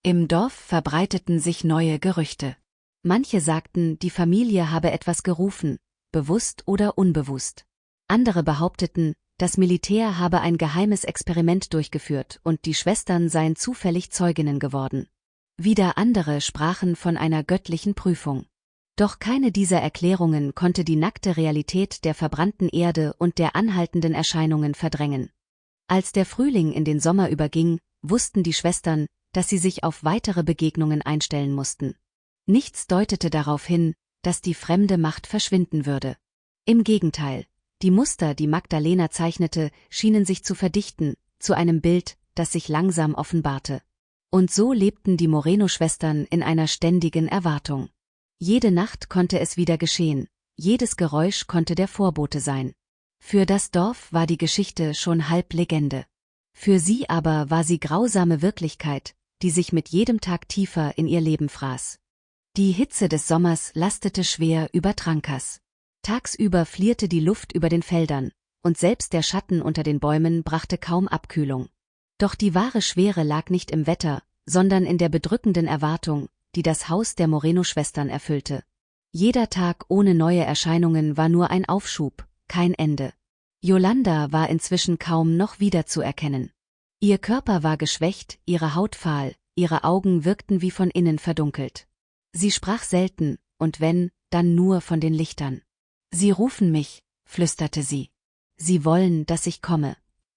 Im Dorf verbreiteten sich neue Gerüchte. Manche sagten, die Familie habe etwas gerufen, bewusst oder unbewusst. Andere behaupteten, das Militär habe ein geheimes Experiment durchgeführt und die Schwestern seien zufällig Zeuginnen geworden. Wieder andere sprachen von einer göttlichen Prüfung. Doch keine dieser Erklärungen konnte die nackte Realität der verbrannten Erde und der anhaltenden Erscheinungen verdrängen. Als der Frühling in den Sommer überging, wussten die Schwestern, dass sie sich auf weitere Begegnungen einstellen mussten. Nichts deutete darauf hin, dass die fremde Macht verschwinden würde. Im Gegenteil, die Muster, die Magdalena zeichnete, schienen sich zu verdichten, zu einem Bild, das sich langsam offenbarte. Und so lebten die Moreno-Schwestern in einer ständigen Erwartung. Jede Nacht konnte es wieder geschehen, jedes Geräusch konnte der Vorbote sein. Für das Dorf war die Geschichte schon halb Legende. Für sie aber war sie grausame Wirklichkeit, die sich mit jedem Tag tiefer in ihr Leben fraß. Die Hitze des Sommers lastete schwer über Trancas. Tagsüber flierte die Luft über den Feldern, und selbst der Schatten unter den Bäumen brachte kaum Abkühlung. Doch die wahre Schwere lag nicht im Wetter, sondern in der bedrückenden Erwartung, die das Haus der Moreno-Schwestern erfüllte. Jeder Tag ohne neue Erscheinungen war nur ein Aufschub, kein Ende. Yolanda war inzwischen kaum noch wiederzuerkennen. Ihr Körper war geschwächt, ihre Haut fahl, ihre Augen wirkten wie von innen verdunkelt. Sie sprach selten, und wenn, dann nur von den Lichtern. »Sie rufen mich«, flüsterte sie. »Sie wollen, dass ich komme.«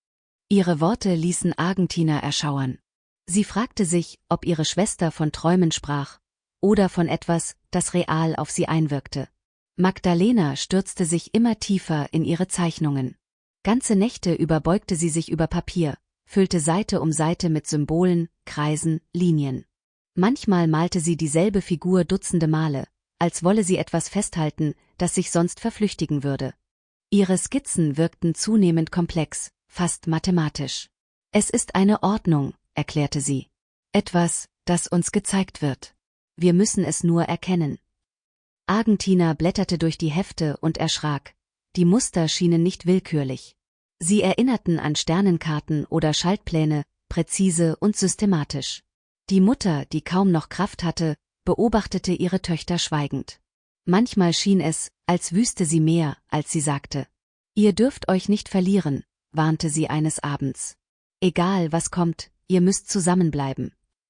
Ihre Worte ließen Argentina erschauern. Sie fragte sich, ob ihre Schwester von Träumen sprach, oder von etwas, das real auf sie einwirkte. Magdalena stürzte sich immer tiefer in ihre Zeichnungen. Ganze Nächte über beugte sie sich über Papier, füllte Seite um Seite mit Symbolen, Kreisen, Linien. Manchmal malte sie dieselbe Figur dutzende Male, als wolle sie etwas festhalten, das sich sonst verflüchtigen würde. Ihre Skizzen wirkten zunehmend komplex, fast mathematisch. »Es ist eine Ordnung«, erklärte sie. »Etwas, das uns gezeigt wird. Wir müssen es nur erkennen.« Argentina blätterte durch die Hefte und erschrak. Die Muster schienen nicht willkürlich. Sie erinnerten an Sternenkarten oder Schaltpläne, präzise und systematisch. Die Mutter, die kaum noch Kraft hatte, beobachtete ihre Töchter schweigend. Manchmal schien es, als wüsste sie mehr, als sie sagte. »Ihr dürft euch nicht verlieren«, warnte sie eines Abends. »Egal was kommt, ihr müsst zusammenbleiben.«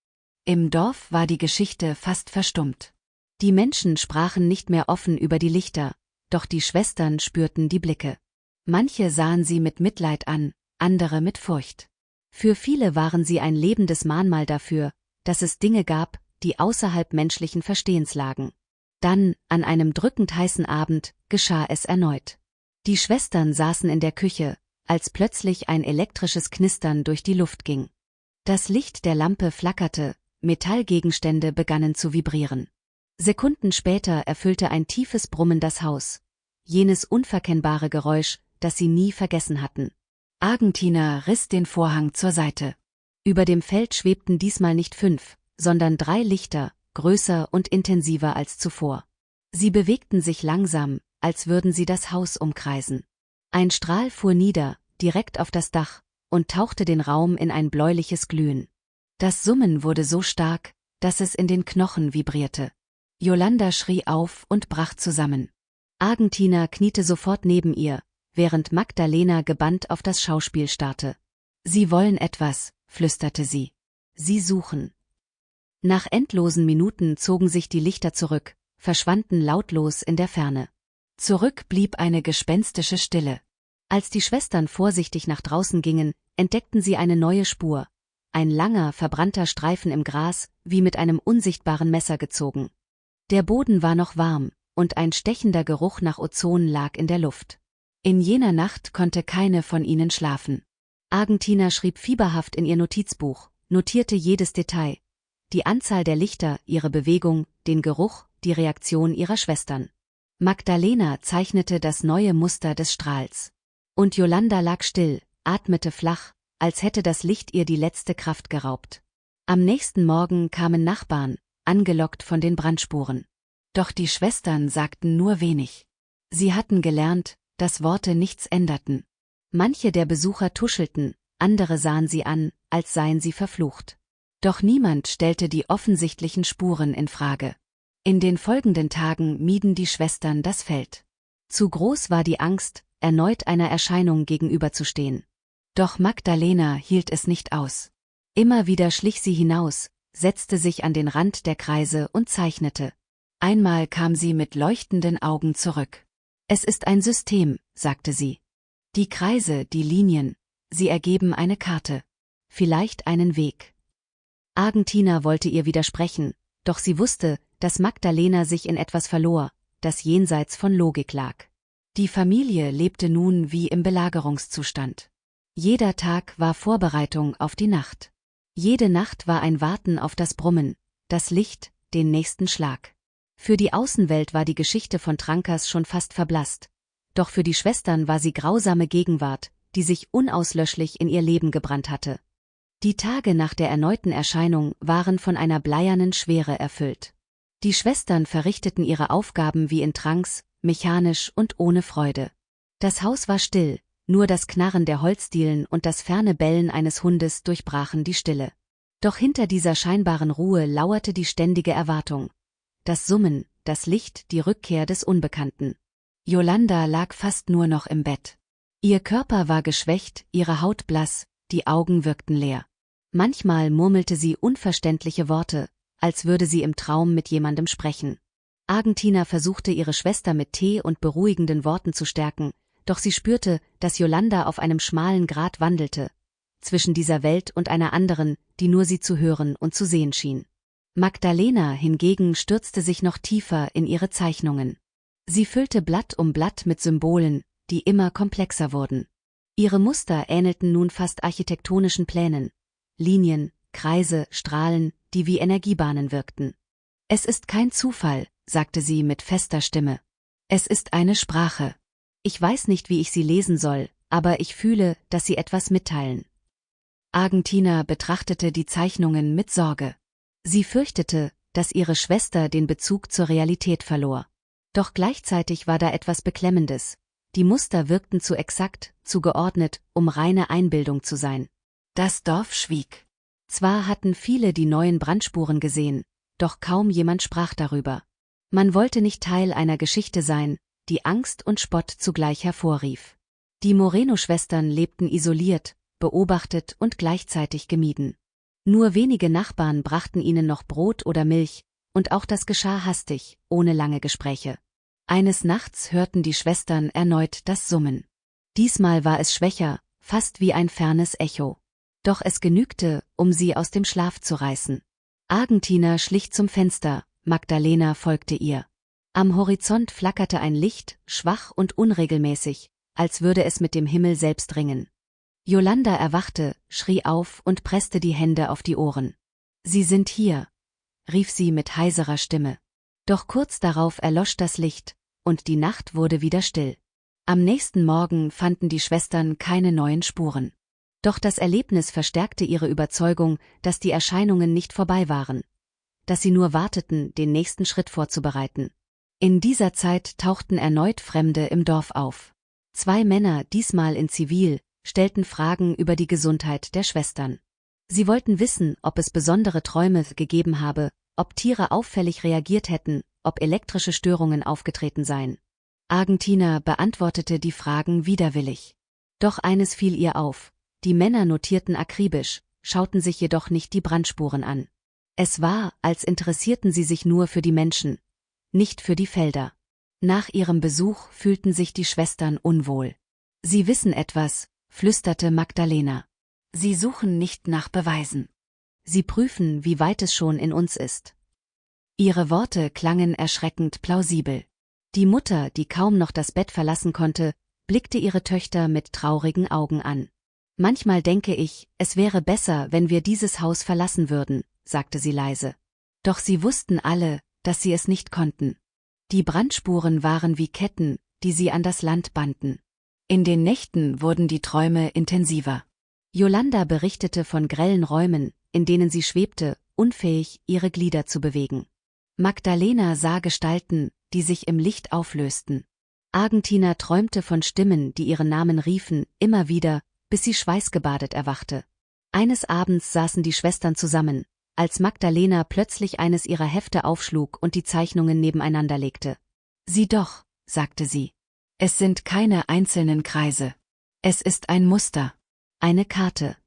Im Dorf war die Geschichte fast verstummt. Die Menschen sprachen nicht mehr offen über die Lichter, doch die Schwestern spürten die Blicke. Manche sahen sie mit Mitleid an, andere mit Furcht. Für viele waren sie ein lebendes Mahnmal dafür, dass es Dinge gab, die außerhalb menschlichen Verstehens lagen. Dann, an einem drückend heißen Abend, geschah es erneut. Die Schwestern saßen in der Küche, als plötzlich ein elektrisches Knistern durch die Luft ging. Das Licht der Lampe flackerte, Metallgegenstände begannen zu vibrieren. Sekunden später erfüllte ein tiefes Brummen das Haus. Jenes unverkennbare Geräusch, das sie nie vergessen hatten. Argentina riss den Vorhang zur Seite. Über dem Feld schwebten diesmal nicht fünf, sondern drei Lichter, größer und intensiver als zuvor. Sie bewegten sich langsam, als würden sie das Haus umkreisen. Ein Strahl fuhr nieder, direkt auf das Dach, und tauchte den Raum in ein bläuliches Glühen. Das Summen wurde so stark, dass es in den Knochen vibrierte. Yolanda schrie auf und brach zusammen. Argentina kniete sofort neben ihr, während Magdalena gebannt auf das Schauspiel starrte. »Sie wollen etwas«, flüsterte sie. »Sie suchen.« Nach endlosen Minuten zogen sich die Lichter zurück, verschwanden lautlos in der Ferne. Zurück blieb eine gespenstische Stille. Als die Schwestern vorsichtig nach draußen gingen, entdeckten sie eine neue Spur. Ein langer, verbrannter Streifen im Gras, wie mit einem unsichtbaren Messer gezogen. Der Boden war noch warm, und ein stechender Geruch nach Ozon lag in der Luft. In jener Nacht konnte keine von ihnen schlafen. Argentina schrieb fieberhaft in ihr Notizbuch, notierte jedes Detail. Die Anzahl der Lichter, ihre Bewegung, den Geruch, die Reaktion ihrer Schwestern. Magdalena zeichnete das neue Muster des Strahls. Und Yolanda lag still, atmete flach, als hätte das Licht ihr die letzte Kraft geraubt. Am nächsten Morgen kamen Nachbarn, angelockt von den Brandspuren. Doch die Schwestern sagten nur wenig. Sie hatten gelernt, dass Worte nichts änderten. Manche der Besucher tuschelten, andere sahen sie an, als seien sie verflucht. Doch niemand stellte die offensichtlichen Spuren in Frage. In den folgenden Tagen mieden die Schwestern das Feld. Zu groß war die Angst, erneut einer Erscheinung gegenüberzustehen. Doch Magdalena hielt es nicht aus. Immer wieder schlich sie hinaus, setzte sich an den Rand der Kreise und zeichnete. Einmal kam sie mit leuchtenden Augen zurück. Es ist ein System, sagte sie. Die Kreise, die Linien, sie ergeben eine Karte. Vielleicht einen Weg. Argentina wollte ihr widersprechen, doch sie wusste, dass Magdalena sich in etwas verlor, das jenseits von Logik lag. Die Familie lebte nun wie im Belagerungszustand. Jeder Tag war Vorbereitung auf die Nacht. Jede Nacht war ein Warten auf das Brummen, das Licht, den nächsten Schlag. Für die Außenwelt war die Geschichte von Trancas schon fast verblasst, doch für die Schwestern war sie grausame Gegenwart, die sich unauslöschlich in ihr Leben gebrannt hatte. Die Tage nach der erneuten Erscheinung waren von einer bleiernen Schwere erfüllt. Die Schwestern verrichteten ihre Aufgaben wie in Trance, mechanisch und ohne Freude. Das Haus war still, nur das Knarren der Holzdielen und das ferne Bellen eines Hundes durchbrachen die Stille. Doch hinter dieser scheinbaren Ruhe lauerte die ständige Erwartung. Das Summen, das Licht, die Rückkehr des Unbekannten. Yolanda lag fast nur noch im Bett. Ihr Körper war geschwächt, ihre Haut blass, die Augen wirkten leer. Manchmal murmelte sie unverständliche Worte, als würde sie im Traum mit jemandem sprechen. Argentina versuchte ihre Schwester mit Tee und beruhigenden Worten zu stärken, doch sie spürte, dass Yolanda auf einem schmalen Grat wandelte, zwischen dieser Welt und einer anderen, die nur sie zu hören und zu sehen schien. Magdalena hingegen stürzte sich noch tiefer in ihre Zeichnungen. Sie füllte Blatt um Blatt mit Symbolen, die immer komplexer wurden. Ihre Muster ähnelten nun fast architektonischen Plänen. Linien, Kreise, Strahlen, die wie Energiebahnen wirkten. Es ist kein Zufall, sagte sie mit fester Stimme. Es ist eine Sprache. Ich weiß nicht, wie ich sie lesen soll, aber ich fühle, dass sie etwas mitteilen. Argentina betrachtete die Zeichnungen mit Sorge. Sie fürchtete, dass ihre Schwester den Bezug zur Realität verlor. Doch gleichzeitig war da etwas Beklemmendes. Die Muster wirkten zu exakt, zu geordnet, um reine Einbildung zu sein. Das Dorf schwieg. Zwar hatten viele die neuen Brandspuren gesehen, doch kaum jemand sprach darüber. Man wollte nicht Teil einer Geschichte sein, die Angst und Spott zugleich hervorrief. Die Moreno-Schwestern lebten isoliert, beobachtet und gleichzeitig gemieden. Nur wenige Nachbarn brachten ihnen noch Brot oder Milch, und auch das geschah hastig, ohne lange Gespräche. Eines Nachts hörten die Schwestern erneut das Summen. Diesmal war es schwächer, fast wie ein fernes Echo. Doch es genügte, um sie aus dem Schlaf zu reißen. Argentina schlich zum Fenster, Magdalena folgte ihr. Am Horizont flackerte ein Licht, schwach und unregelmäßig, als würde es mit dem Himmel selbst ringen. Yolanda erwachte, schrie auf und presste die Hände auf die Ohren. »Sie sind hier«, rief sie mit heiserer Stimme. Doch kurz darauf erlosch das Licht, und die Nacht wurde wieder still. Am nächsten Morgen fanden die Schwestern keine neuen Spuren. Doch das Erlebnis verstärkte ihre Überzeugung, dass die Erscheinungen nicht vorbei waren, dass sie nur warteten, den nächsten Schritt vorzubereiten. In dieser Zeit tauchten erneut Fremde im Dorf auf. Zwei Männer, diesmal in Zivil, stellten Fragen über die Gesundheit der Schwestern. Sie wollten wissen, ob es besondere Träume gegeben habe, ob Tiere auffällig reagiert hätten, ob elektrische Störungen aufgetreten seien. Argentina beantwortete die Fragen widerwillig. Doch eines fiel ihr auf: Die Männer notierten akribisch, schauten sich jedoch nicht die Brandspuren an. Es war, als interessierten sie sich nur für die Menschen, nicht für die Felder. Nach ihrem Besuch fühlten sich die Schwestern unwohl. »Sie wissen etwas«, flüsterte Magdalena. »Sie suchen nicht nach Beweisen. Sie prüfen, wie weit es schon in uns ist.« Ihre Worte klangen erschreckend plausibel. Die Mutter, die kaum noch das Bett verlassen konnte, blickte ihre Töchter mit traurigen Augen an. »Manchmal denke ich, es wäre besser, wenn wir dieses Haus verlassen würden«, sagte sie leise. Doch sie wussten alle, dass sie es nicht konnten. Die Brandspuren waren wie Ketten, die sie an das Land banden. In den Nächten wurden die Träume intensiver. Yolanda berichtete von grellen Räumen, in denen sie schwebte, unfähig, ihre Glieder zu bewegen. Magdalena sah Gestalten, die sich im Licht auflösten. Argentina träumte von Stimmen, die ihren Namen riefen, immer wieder, bis sie schweißgebadet erwachte. Eines Abends saßen die Schwestern zusammen, als Magdalena plötzlich eines ihrer Hefte aufschlug und die Zeichnungen nebeneinander legte. »Sieh doch«, sagte sie. »Es sind keine einzelnen Kreise. Es ist ein Muster. Eine Karte.«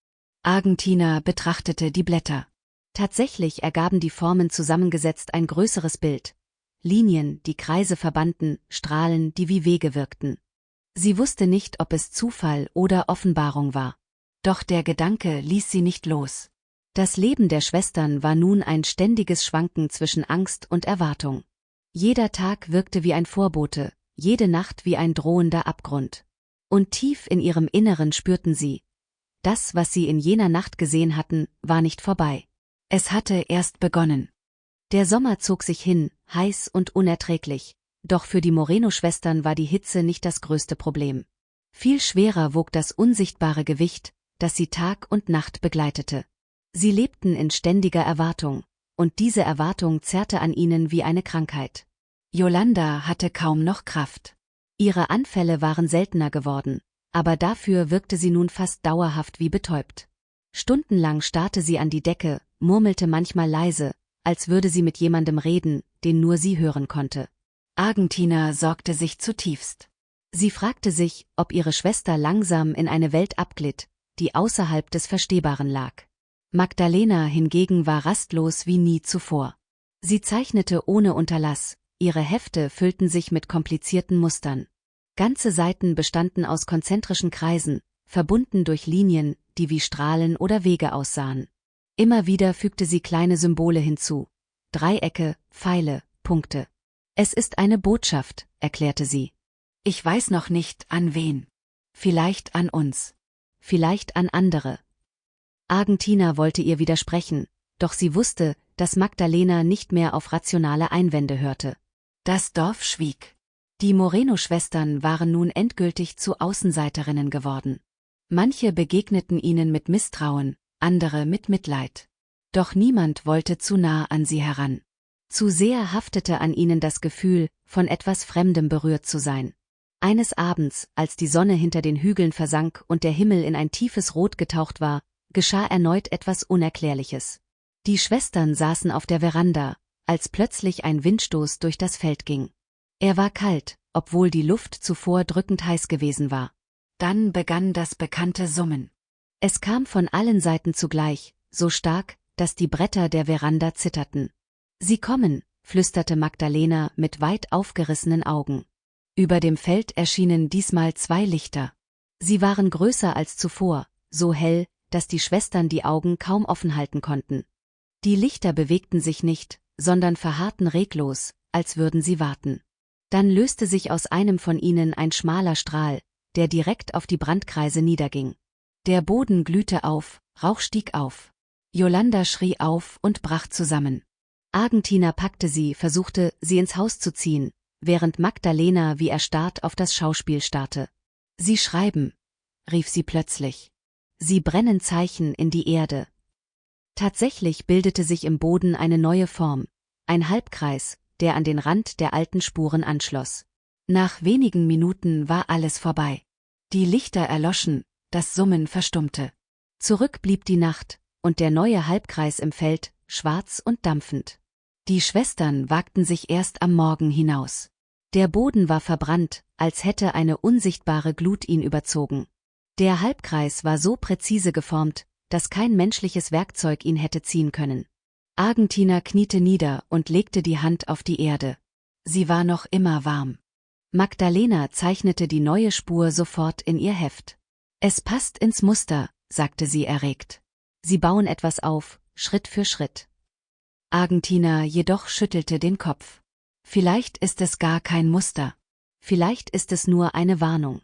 Argentina betrachtete die Blätter. Tatsächlich ergaben die Formen zusammengesetzt ein größeres Bild. Linien, die Kreise verbanden, Strahlen, die wie Wege wirkten. Sie wusste nicht, ob es Zufall oder Offenbarung war. Doch der Gedanke ließ sie nicht los. Das Leben der Schwestern war nun ein ständiges Schwanken zwischen Angst und Erwartung. Jeder Tag wirkte wie ein Vorbote, jede Nacht wie ein drohender Abgrund. Und tief in ihrem Inneren spürten sie: Das, was sie in jener Nacht gesehen hatten, war nicht vorbei. Es hatte erst begonnen. Der Sommer zog sich hin, heiß und unerträglich, doch für die Moreno-Schwestern war die Hitze nicht das größte Problem. Viel schwerer wog das unsichtbare Gewicht, das sie Tag und Nacht begleitete. Sie lebten in ständiger Erwartung, und diese Erwartung zerrte an ihnen wie eine Krankheit. Yolanda hatte kaum noch Kraft. Ihre Anfälle waren seltener geworden, aber dafür wirkte sie nun fast dauerhaft wie betäubt. Stundenlang starrte sie an die Decke, murmelte manchmal leise, als würde sie mit jemandem reden, den nur sie hören konnte. Argentina sorgte sich zutiefst. Sie fragte sich, ob ihre Schwester langsam in eine Welt abglitt, die außerhalb des Verstehbaren lag. Magdalena hingegen war rastlos wie nie zuvor. Sie zeichnete ohne Unterlass, ihre Hefte füllten sich mit komplizierten Mustern. Ganze Seiten bestanden aus konzentrischen Kreisen, verbunden durch Linien, die wie Strahlen oder Wege aussahen. Immer wieder fügte sie kleine Symbole hinzu: Dreiecke, Pfeile, Punkte. »Es ist eine Botschaft«, erklärte sie. »Ich weiß noch nicht, an wen. Vielleicht an uns. Vielleicht an andere.« Argentina wollte ihr widersprechen, doch sie wusste, dass Magdalena nicht mehr auf rationale Einwände hörte. Das Dorf schwieg. Die Moreno-Schwestern waren nun endgültig zu Außenseiterinnen geworden. Manche begegneten ihnen mit Misstrauen, andere mit Mitleid. Doch niemand wollte zu nah an sie heran. Zu sehr haftete an ihnen das Gefühl, von etwas Fremdem berührt zu sein. Eines Abends, als die Sonne hinter den Hügeln versank und der Himmel in ein tiefes Rot getaucht war, geschah erneut etwas Unerklärliches. Die Schwestern saßen auf der Veranda, als plötzlich ein Windstoß durch das Feld ging. Er war kalt, obwohl die Luft zuvor drückend heiß gewesen war. Dann begann das bekannte Summen. Es kam von allen Seiten zugleich, so stark, dass die Bretter der Veranda zitterten. »Sie kommen«, flüsterte Magdalena mit weit aufgerissenen Augen. Über dem Feld erschienen diesmal zwei Lichter. Sie waren größer als zuvor, so hell, dass die Schwestern die Augen kaum offen halten konnten. Die Lichter bewegten sich nicht, sondern verharrten reglos, als würden sie warten. Dann löste sich aus einem von ihnen ein schmaler Strahl, der direkt auf die Brandkreise niederging. Der Boden glühte auf, Rauch stieg auf. Yolanda schrie auf und brach zusammen. Argentina packte sie, versuchte, sie ins Haus zu ziehen, während Magdalena wie erstarrt auf das Schauspiel starrte. »Sie schreiben«, rief sie plötzlich. »Sie brennen Zeichen in die Erde.« Tatsächlich bildete sich im Boden eine neue Form, ein Halbkreis, der an den Rand der alten Spuren anschloss. Nach wenigen Minuten war alles vorbei. Die Lichter erloschen, das Summen verstummte. Zurück blieb die Nacht, und der neue Halbkreis im Feld, schwarz und dampfend. Die Schwestern wagten sich erst am Morgen hinaus. Der Boden war verbrannt, als hätte eine unsichtbare Glut ihn überzogen. Der Halbkreis war so präzise geformt, dass kein menschliches Werkzeug ihn hätte ziehen können. Argentina kniete nieder und legte die Hand auf die Erde. Sie war noch immer warm. Magdalena zeichnete die neue Spur sofort in ihr Heft. »Es passt ins Muster«, sagte sie erregt. »Sie bauen etwas auf, Schritt für Schritt.« Argentina jedoch schüttelte den Kopf. Vielleicht ist es gar kein Muster. Vielleicht ist es nur eine Warnung.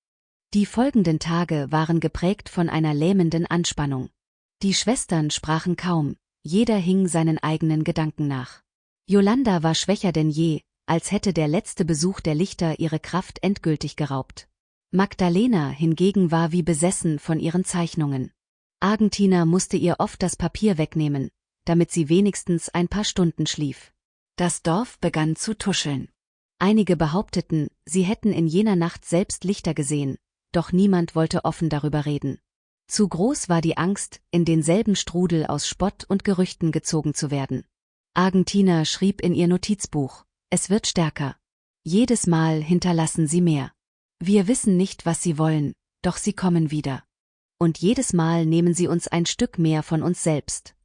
Die folgenden Tage waren geprägt von einer lähmenden Anspannung. Die Schwestern sprachen kaum, jeder hing seinen eigenen Gedanken nach. Yolanda war schwächer denn je, als hätte der letzte Besuch der Lichter ihre Kraft endgültig geraubt. Magdalena hingegen war wie besessen von ihren Zeichnungen. Argentina musste ihr oft das Papier wegnehmen, damit sie wenigstens ein paar Stunden schlief. Das Dorf begann zu tuscheln. Einige behaupteten, sie hätten in jener Nacht selbst Lichter gesehen, doch niemand wollte offen darüber reden. Zu groß war die Angst, in denselben Strudel aus Spott und Gerüchten gezogen zu werden. Argentina schrieb in ihr Notizbuch: Es wird stärker. Jedes Mal hinterlassen sie mehr. Wir wissen nicht, was sie wollen, doch sie kommen wieder. Und jedes Mal nehmen sie uns ein Stück mehr von uns selbst.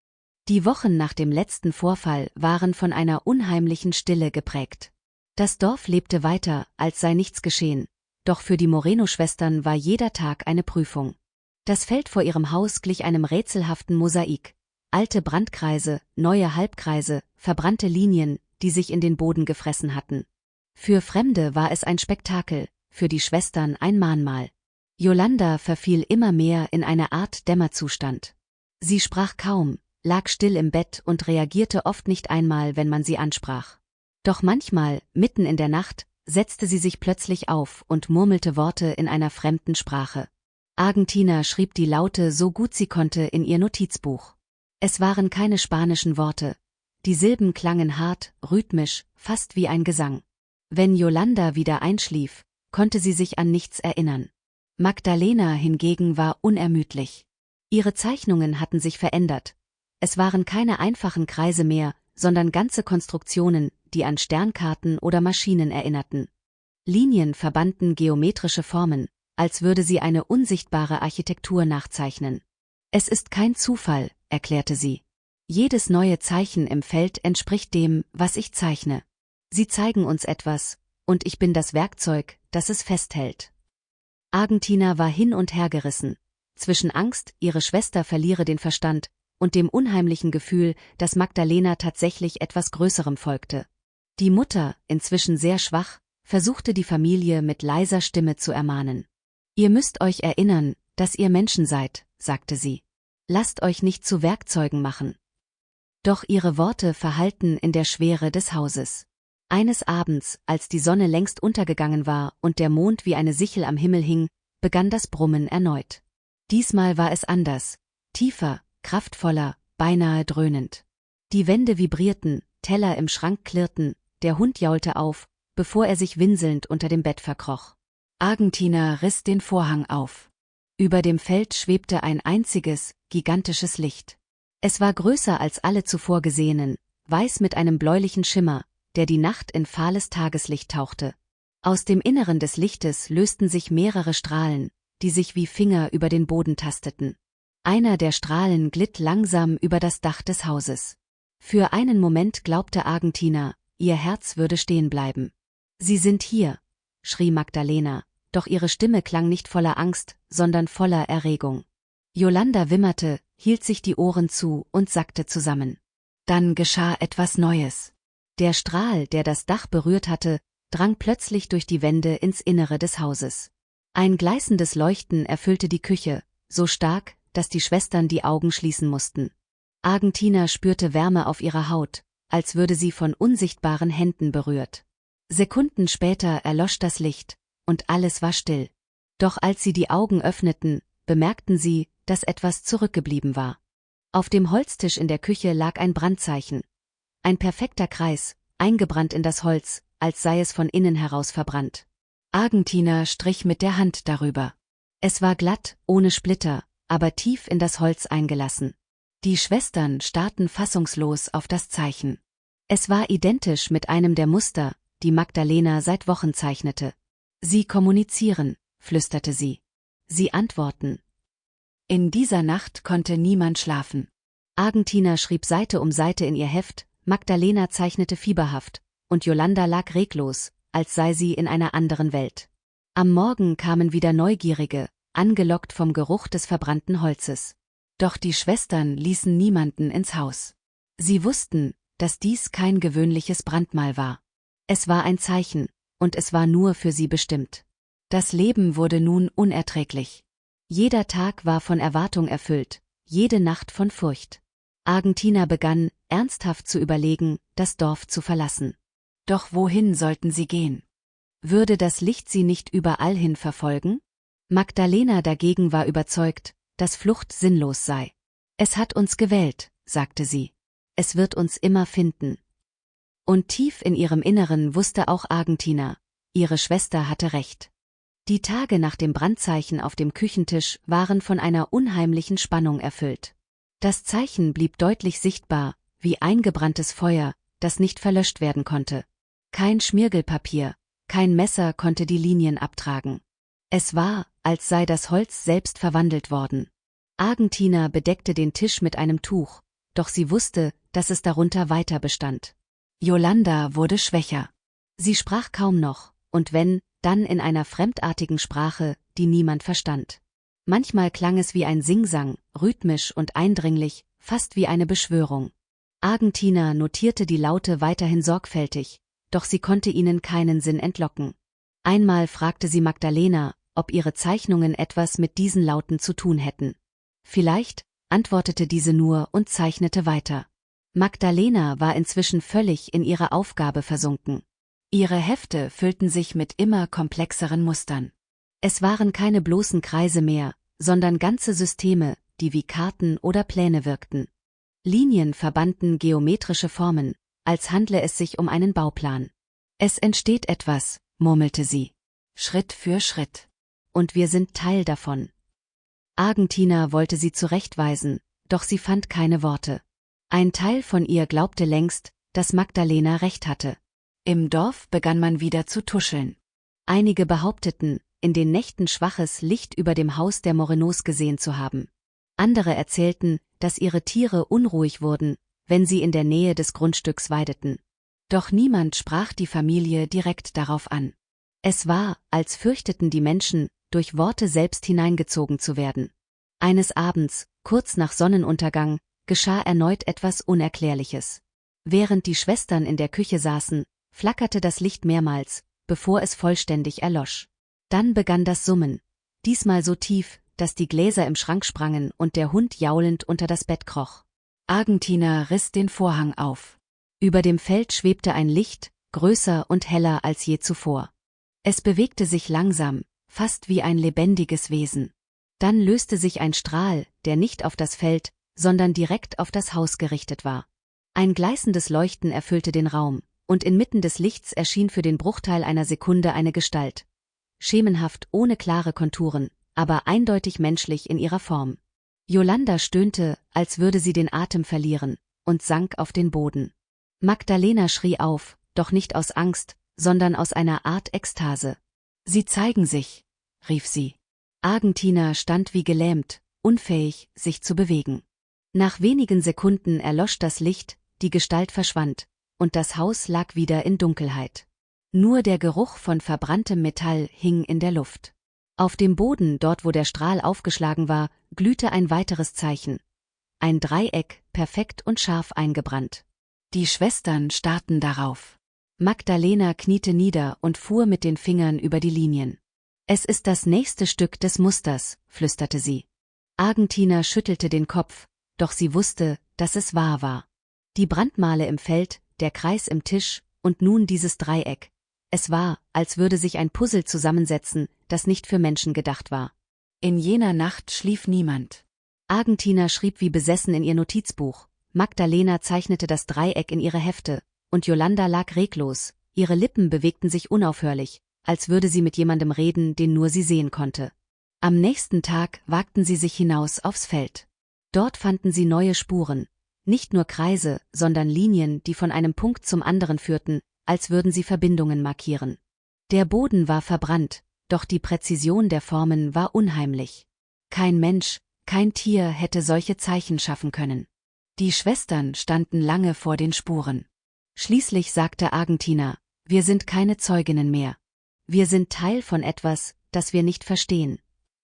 Die Wochen nach dem letzten Vorfall waren von einer unheimlichen Stille geprägt. Das Dorf lebte weiter, als sei nichts geschehen, doch für die Moreno-Schwestern war jeder Tag eine Prüfung. Das Feld vor ihrem Haus glich einem rätselhaften Mosaik. Alte Brandkreise, neue Halbkreise, verbrannte Linien, die sich in den Boden gefressen hatten. Für Fremde war es ein Spektakel, für die Schwestern ein Mahnmal. Yolanda verfiel immer mehr in eine Art Dämmerzustand. Sie sprach kaum, lag still im Bett und reagierte oft nicht einmal, wenn man sie ansprach. Doch manchmal, mitten in der Nacht, setzte sie sich plötzlich auf und murmelte Worte in einer fremden Sprache. Argentina schrieb die Laute so gut sie konnte in ihr Notizbuch. Es waren keine spanischen Worte. Die Silben klangen hart, rhythmisch, fast wie ein Gesang. Wenn Yolanda wieder einschlief, konnte sie sich an nichts erinnern. Magdalena hingegen war unermüdlich. Ihre Zeichnungen hatten sich verändert. Es waren keine einfachen Kreise mehr, sondern ganze Konstruktionen, die an Sternkarten oder Maschinen erinnerten. Linien verbanden geometrische Formen, als würde sie eine unsichtbare Architektur nachzeichnen. Es ist kein Zufall, erklärte sie. Jedes neue Zeichen im Feld entspricht dem, was ich zeichne. Sie zeigen uns etwas, und ich bin das Werkzeug, das es festhält. Argentina war hin und her gerissen, zwischen Angst, ihre Schwester verliere den Verstand, und dem unheimlichen Gefühl, dass Magdalena tatsächlich etwas Größerem folgte. Die Mutter, inzwischen sehr schwach, versuchte die Familie mit leiser Stimme zu ermahnen. Ihr müsst euch erinnern, dass ihr Menschen seid, sagte sie. Lasst euch nicht zu Werkzeugen machen. Doch ihre Worte verhallten in der Schwere des Hauses. Eines Abends, als die Sonne längst untergegangen war und der Mond wie eine Sichel am Himmel hing, begann das Brummen erneut. Diesmal war es anders, tiefer, kraftvoller, beinahe dröhnend. Die Wände vibrierten, Teller im Schrank klirrten, der Hund jaulte auf, bevor er sich winselnd unter dem Bett verkroch. Argentina riss den Vorhang auf. Über dem Feld schwebte ein einziges, gigantisches Licht. Es war größer als alle zuvor gesehenen, weiß mit einem bläulichen Schimmer, der die Nacht in fahles Tageslicht tauchte. Aus dem Inneren des Lichtes lösten sich mehrere Strahlen, die sich wie Finger über den Boden tasteten. Einer der Strahlen glitt langsam über das Dach des Hauses. Für einen Moment glaubte Argentina, ihr Herz würde stehen bleiben. »Sie sind hier«, schrie Magdalena, doch ihre Stimme klang nicht voller Angst, sondern voller Erregung. Yolanda wimmerte, hielt sich die Ohren zu und sackte zusammen. Dann geschah etwas Neues. Der Strahl, der das Dach berührt hatte, drang plötzlich durch die Wände ins Innere des Hauses. Ein gleißendes Leuchten erfüllte die Küche, so stark, dass die Schwestern die Augen schließen mussten. Argentina spürte Wärme auf ihrer Haut, als würde sie von unsichtbaren Händen berührt. Sekunden später erlosch das Licht, und alles war still. Doch als sie die Augen öffneten, bemerkten sie, dass etwas zurückgeblieben war. Auf dem Holztisch in der Küche lag ein Brandzeichen. Ein perfekter Kreis, eingebrannt in das Holz, als sei es von innen heraus verbrannt. Argentina strich mit der Hand darüber. Es war glatt, ohne Splitter, aber tief in das Holz eingelassen. Die Schwestern starrten fassungslos auf das Zeichen. Es war identisch mit einem der Muster, die Magdalena seit Wochen zeichnete. »Sie kommunizieren«, flüsterte sie. »Sie antworten.« In dieser Nacht konnte niemand schlafen. Argentina schrieb Seite um Seite in ihr Heft, Magdalena zeichnete fieberhaft, und Yolanda lag reglos, als sei sie in einer anderen Welt. Am Morgen kamen wieder Neugierige, angelockt vom Geruch des verbrannten Holzes. Doch die Schwestern ließen niemanden ins Haus. Sie wussten, dass dies kein gewöhnliches Brandmal war. Es war ein Zeichen, und es war nur für sie bestimmt. Das Leben wurde nun unerträglich. Jeder Tag war von Erwartung erfüllt, jede Nacht von Furcht. Argentina begann, ernsthaft zu überlegen, das Dorf zu verlassen. Doch wohin sollten sie gehen? Würde das Licht sie nicht überall hin verfolgen? Magdalena dagegen war überzeugt, dass Flucht sinnlos sei. Es hat uns gewählt, sagte sie. Es wird uns immer finden. Und tief in ihrem Inneren wusste auch Argentina, ihre Schwester hatte recht. Die Tage nach dem Brandzeichen auf dem Küchentisch waren von einer unheimlichen Spannung erfüllt. Das Zeichen blieb deutlich sichtbar, wie eingebranntes Feuer, das nicht verlöscht werden konnte. Kein Schmirgelpapier, kein Messer konnte die Linien abtragen. Es war, als sei das Holz selbst verwandelt worden. Argentina bedeckte den Tisch mit einem Tuch, doch sie wusste, dass es darunter weiter bestand. Yolanda wurde schwächer. Sie sprach kaum noch, und wenn, dann in einer fremdartigen Sprache, die niemand verstand. Manchmal klang es wie ein Singsang, rhythmisch und eindringlich, fast wie eine Beschwörung. Argentina notierte die Laute weiterhin sorgfältig, doch sie konnte ihnen keinen Sinn entlocken. Einmal fragte sie Magdalena, ob ihre Zeichnungen etwas mit diesen Lauten zu tun hätten. Vielleicht, antwortete diese nur und zeichnete weiter. Magdalena war inzwischen völlig in ihre Aufgabe versunken. Ihre Hefte füllten sich mit immer komplexeren Mustern. Es waren keine bloßen Kreise mehr, sondern ganze Systeme, die wie Karten oder Pläne wirkten. Linien verbanden geometrische Formen, als handle es sich um einen Bauplan. Es entsteht etwas, murmelte sie. Schritt für Schritt. Und wir sind Teil davon. Argentina wollte sie zurechtweisen, doch sie fand keine Worte. Ein Teil von ihr glaubte längst, dass Magdalena recht hatte. Im Dorf begann man wieder zu tuscheln. Einige behaupteten, in den Nächten schwaches Licht über dem Haus der Morenos gesehen zu haben. Andere erzählten, dass ihre Tiere unruhig wurden, wenn sie in der Nähe des Grundstücks weideten. Doch niemand sprach die Familie direkt darauf an. Es war, als fürchteten die Menschen, durch Worte selbst hineingezogen zu werden. Eines Abends, kurz nach Sonnenuntergang, geschah erneut etwas Unerklärliches. Während die Schwestern in der Küche saßen, flackerte das Licht mehrmals, bevor es vollständig erlosch. Dann begann das Summen, diesmal so tief, dass die Gläser im Schrank sprangen und der Hund jaulend unter das Bett kroch. Argentina riss den Vorhang auf. Über dem Feld schwebte ein Licht, größer und heller als je zuvor. Es bewegte sich langsam, fast wie ein lebendiges Wesen. Dann löste sich ein Strahl, der nicht auf das Feld, sondern direkt auf das Haus gerichtet war. Ein gleißendes Leuchten erfüllte den Raum, und inmitten des Lichts erschien für den Bruchteil einer Sekunde eine Gestalt. Schemenhaft, ohne klare Konturen, aber eindeutig menschlich in ihrer Form. Yolanda stöhnte, als würde sie den Atem verlieren, und sank auf den Boden. Magdalena schrie auf, doch nicht aus Angst, sondern aus einer Art Ekstase. »Sie zeigen sich«, rief sie. Argentina stand wie gelähmt, unfähig, sich zu bewegen. Nach wenigen Sekunden erlosch das Licht, die Gestalt verschwand, und das Haus lag wieder in Dunkelheit. Nur der Geruch von verbranntem Metall hing in der Luft. Auf dem Boden, dort wo der Strahl aufgeschlagen war, glühte ein weiteres Zeichen. Ein Dreieck, perfekt und scharf eingebrannt. Die Schwestern starrten darauf. Magdalena kniete nieder und fuhr mit den Fingern über die Linien. »Es ist das nächste Stück des Musters«, flüsterte sie. Argentina schüttelte den Kopf, doch sie wusste, dass es wahr war. Die Brandmale im Feld, der Kreis im Tisch und nun dieses Dreieck. Es war, als würde sich ein Puzzle zusammensetzen, das nicht für Menschen gedacht war. In jener Nacht schlief niemand. Argentina schrieb wie besessen in ihr Notizbuch, Magdalena zeichnete das Dreieck in ihre Hefte, und Yolanda lag reglos, ihre Lippen bewegten sich unaufhörlich, als würde sie mit jemandem reden, den nur sie sehen konnte. Am nächsten Tag wagten sie sich hinaus aufs Feld. Dort fanden sie neue Spuren, nicht nur Kreise, sondern Linien, die von einem Punkt zum anderen führten, als würden sie Verbindungen markieren. Der Boden war verbrannt, doch die Präzision der Formen war unheimlich. Kein Mensch, kein Tier hätte solche Zeichen schaffen können. Die Schwestern standen lange vor den Spuren. Schließlich sagte Argentina, wir sind keine Zeuginnen mehr. Wir sind Teil von etwas, das wir nicht verstehen.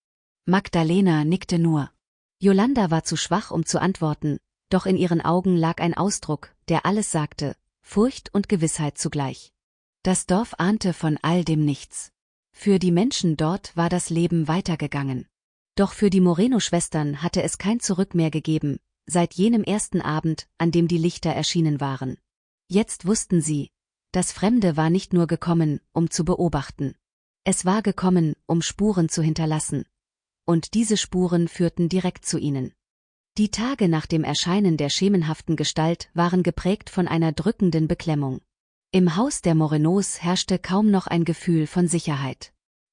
Magdalena nickte nur. Yolanda war zu schwach, um zu antworten, doch in ihren Augen lag ein Ausdruck, der alles sagte, Furcht und Gewissheit zugleich. Das Dorf ahnte von all dem nichts. Für die Menschen dort war das Leben weitergegangen. Doch für die Moreno-Schwestern hatte es kein Zurück mehr gegeben, seit jenem ersten Abend, an dem die Lichter erschienen waren. Jetzt wussten sie, das Fremde war nicht nur gekommen, um zu beobachten. Es war gekommen, um Spuren zu hinterlassen. Und diese Spuren führten direkt zu ihnen. Die Tage nach dem Erscheinen der schemenhaften Gestalt waren geprägt von einer drückenden Beklemmung. Im Haus der Morenos herrschte kaum noch ein Gefühl von Sicherheit.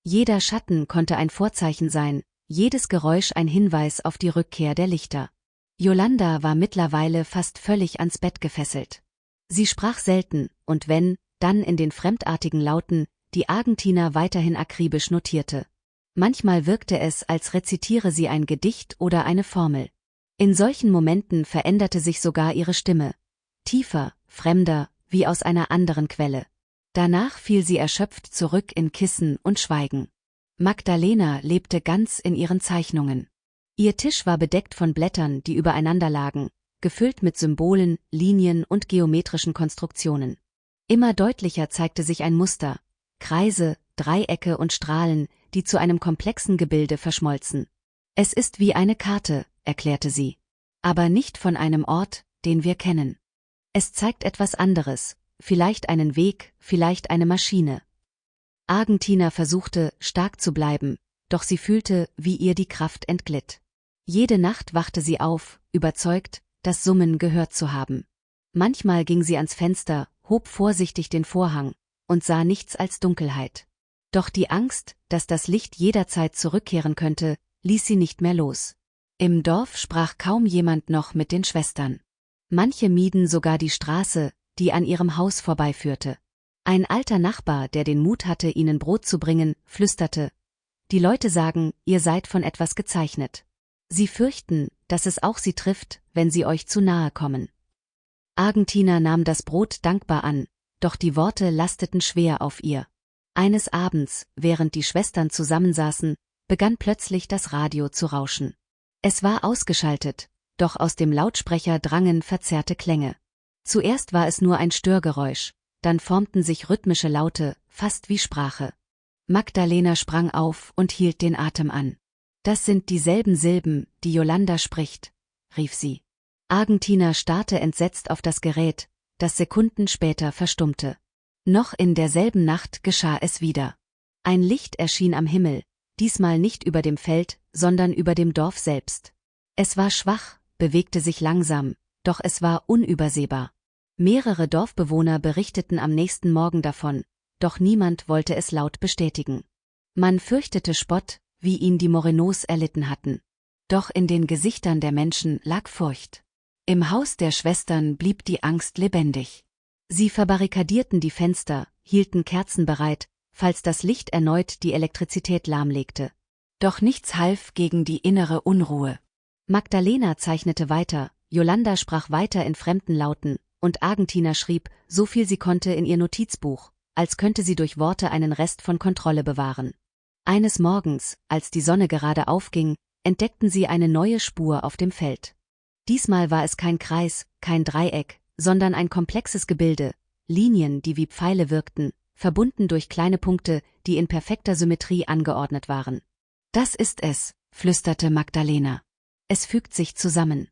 Jeder Schatten konnte ein Vorzeichen sein, jedes Geräusch ein Hinweis auf die Rückkehr der Lichter. Yolanda war mittlerweile fast völlig ans Bett gefesselt. Sie sprach selten, und wenn, dann in den fremdartigen Lauten, die Argentina weiterhin akribisch notierte. Manchmal wirkte es, als rezitiere sie ein Gedicht oder eine Formel. In solchen Momenten veränderte sich sogar ihre Stimme. Tiefer, fremder, wie aus einer anderen Quelle. Danach fiel sie erschöpft zurück in Kissen und Schweigen. Magdalena lebte ganz in ihren Zeichnungen. Ihr Tisch war bedeckt von Blättern, die übereinander lagen, gefüllt mit Symbolen, Linien und geometrischen Konstruktionen. Immer deutlicher zeigte sich ein Muster, Kreise, Dreiecke und Strahlen, die zu einem komplexen Gebilde verschmolzen. Es ist wie eine Karte, erklärte sie. Aber nicht von einem Ort, den wir kennen. Es zeigt etwas anderes, vielleicht einen Weg, vielleicht eine Maschine. Argentina versuchte, stark zu bleiben, doch sie fühlte, wie ihr die Kraft entglitt. Jede Nacht wachte sie auf, überzeugt, das Summen gehört zu haben. Manchmal ging sie ans Fenster, hob vorsichtig den Vorhang und sah nichts als Dunkelheit. Doch die Angst, dass das Licht jederzeit zurückkehren könnte, ließ sie nicht mehr los. Im Dorf sprach kaum jemand noch mit den Schwestern. Manche mieden sogar die Straße, die an ihrem Haus vorbeiführte. Ein alter Nachbar, der den Mut hatte, ihnen Brot zu bringen, flüsterte: Die Leute sagen, ihr seid von etwas gezeichnet. Sie fürchten, dass es auch sie trifft, wenn sie euch zu nahe kommen. Argentina nahm das Brot dankbar an, doch die Worte lasteten schwer auf ihr. Eines Abends, während die Schwestern zusammensaßen, begann plötzlich das Radio zu rauschen. Es war ausgeschaltet, doch aus dem Lautsprecher drangen verzerrte Klänge. Zuerst war es nur ein Störgeräusch, dann formten sich rhythmische Laute, fast wie Sprache. Magdalena sprang auf und hielt den Atem an. Das sind dieselben Silben, die Yolanda spricht, rief sie. Argentina starrte entsetzt auf das Gerät, das Sekunden später verstummte. Noch in derselben Nacht geschah es wieder. Ein Licht erschien am Himmel, diesmal nicht über dem Feld, sondern über dem Dorf selbst. Es war schwach, bewegte sich langsam, doch es war unübersehbar. Mehrere Dorfbewohner berichteten am nächsten Morgen davon, doch niemand wollte es laut bestätigen. Man fürchtete Spott, wie ihn die Morenos erlitten hatten. Doch in den Gesichtern der Menschen lag Furcht. Im Haus der Schwestern blieb die Angst lebendig. Sie verbarrikadierten die Fenster, hielten Kerzen bereit, falls das Licht erneut die Elektrizität lahmlegte. Doch nichts half gegen die innere Unruhe. Magdalena zeichnete weiter, Yolanda sprach weiter in fremden Lauten, und Argentina schrieb, so viel sie konnte, in ihr Notizbuch, als könnte sie durch Worte einen Rest von Kontrolle bewahren. Eines Morgens, als die Sonne gerade aufging, entdeckten sie eine neue Spur auf dem Feld. Diesmal war es kein Kreis, kein Dreieck, sondern ein komplexes Gebilde, Linien, die wie Pfeile wirkten, verbunden durch kleine Punkte, die in perfekter Symmetrie angeordnet waren. Das ist es, flüsterte Magdalena. Es fügt sich zusammen.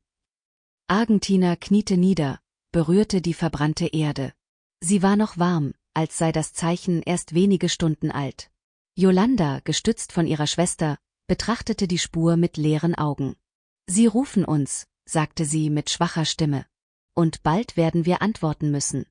Argentina kniete nieder, berührte die verbrannte Erde. Sie war noch warm, als sei das Zeichen erst wenige Stunden alt. Yolanda, gestützt von ihrer Schwester, betrachtete die Spur mit leeren Augen. Sie rufen uns, sagte sie mit schwacher Stimme. Und bald werden wir antworten müssen.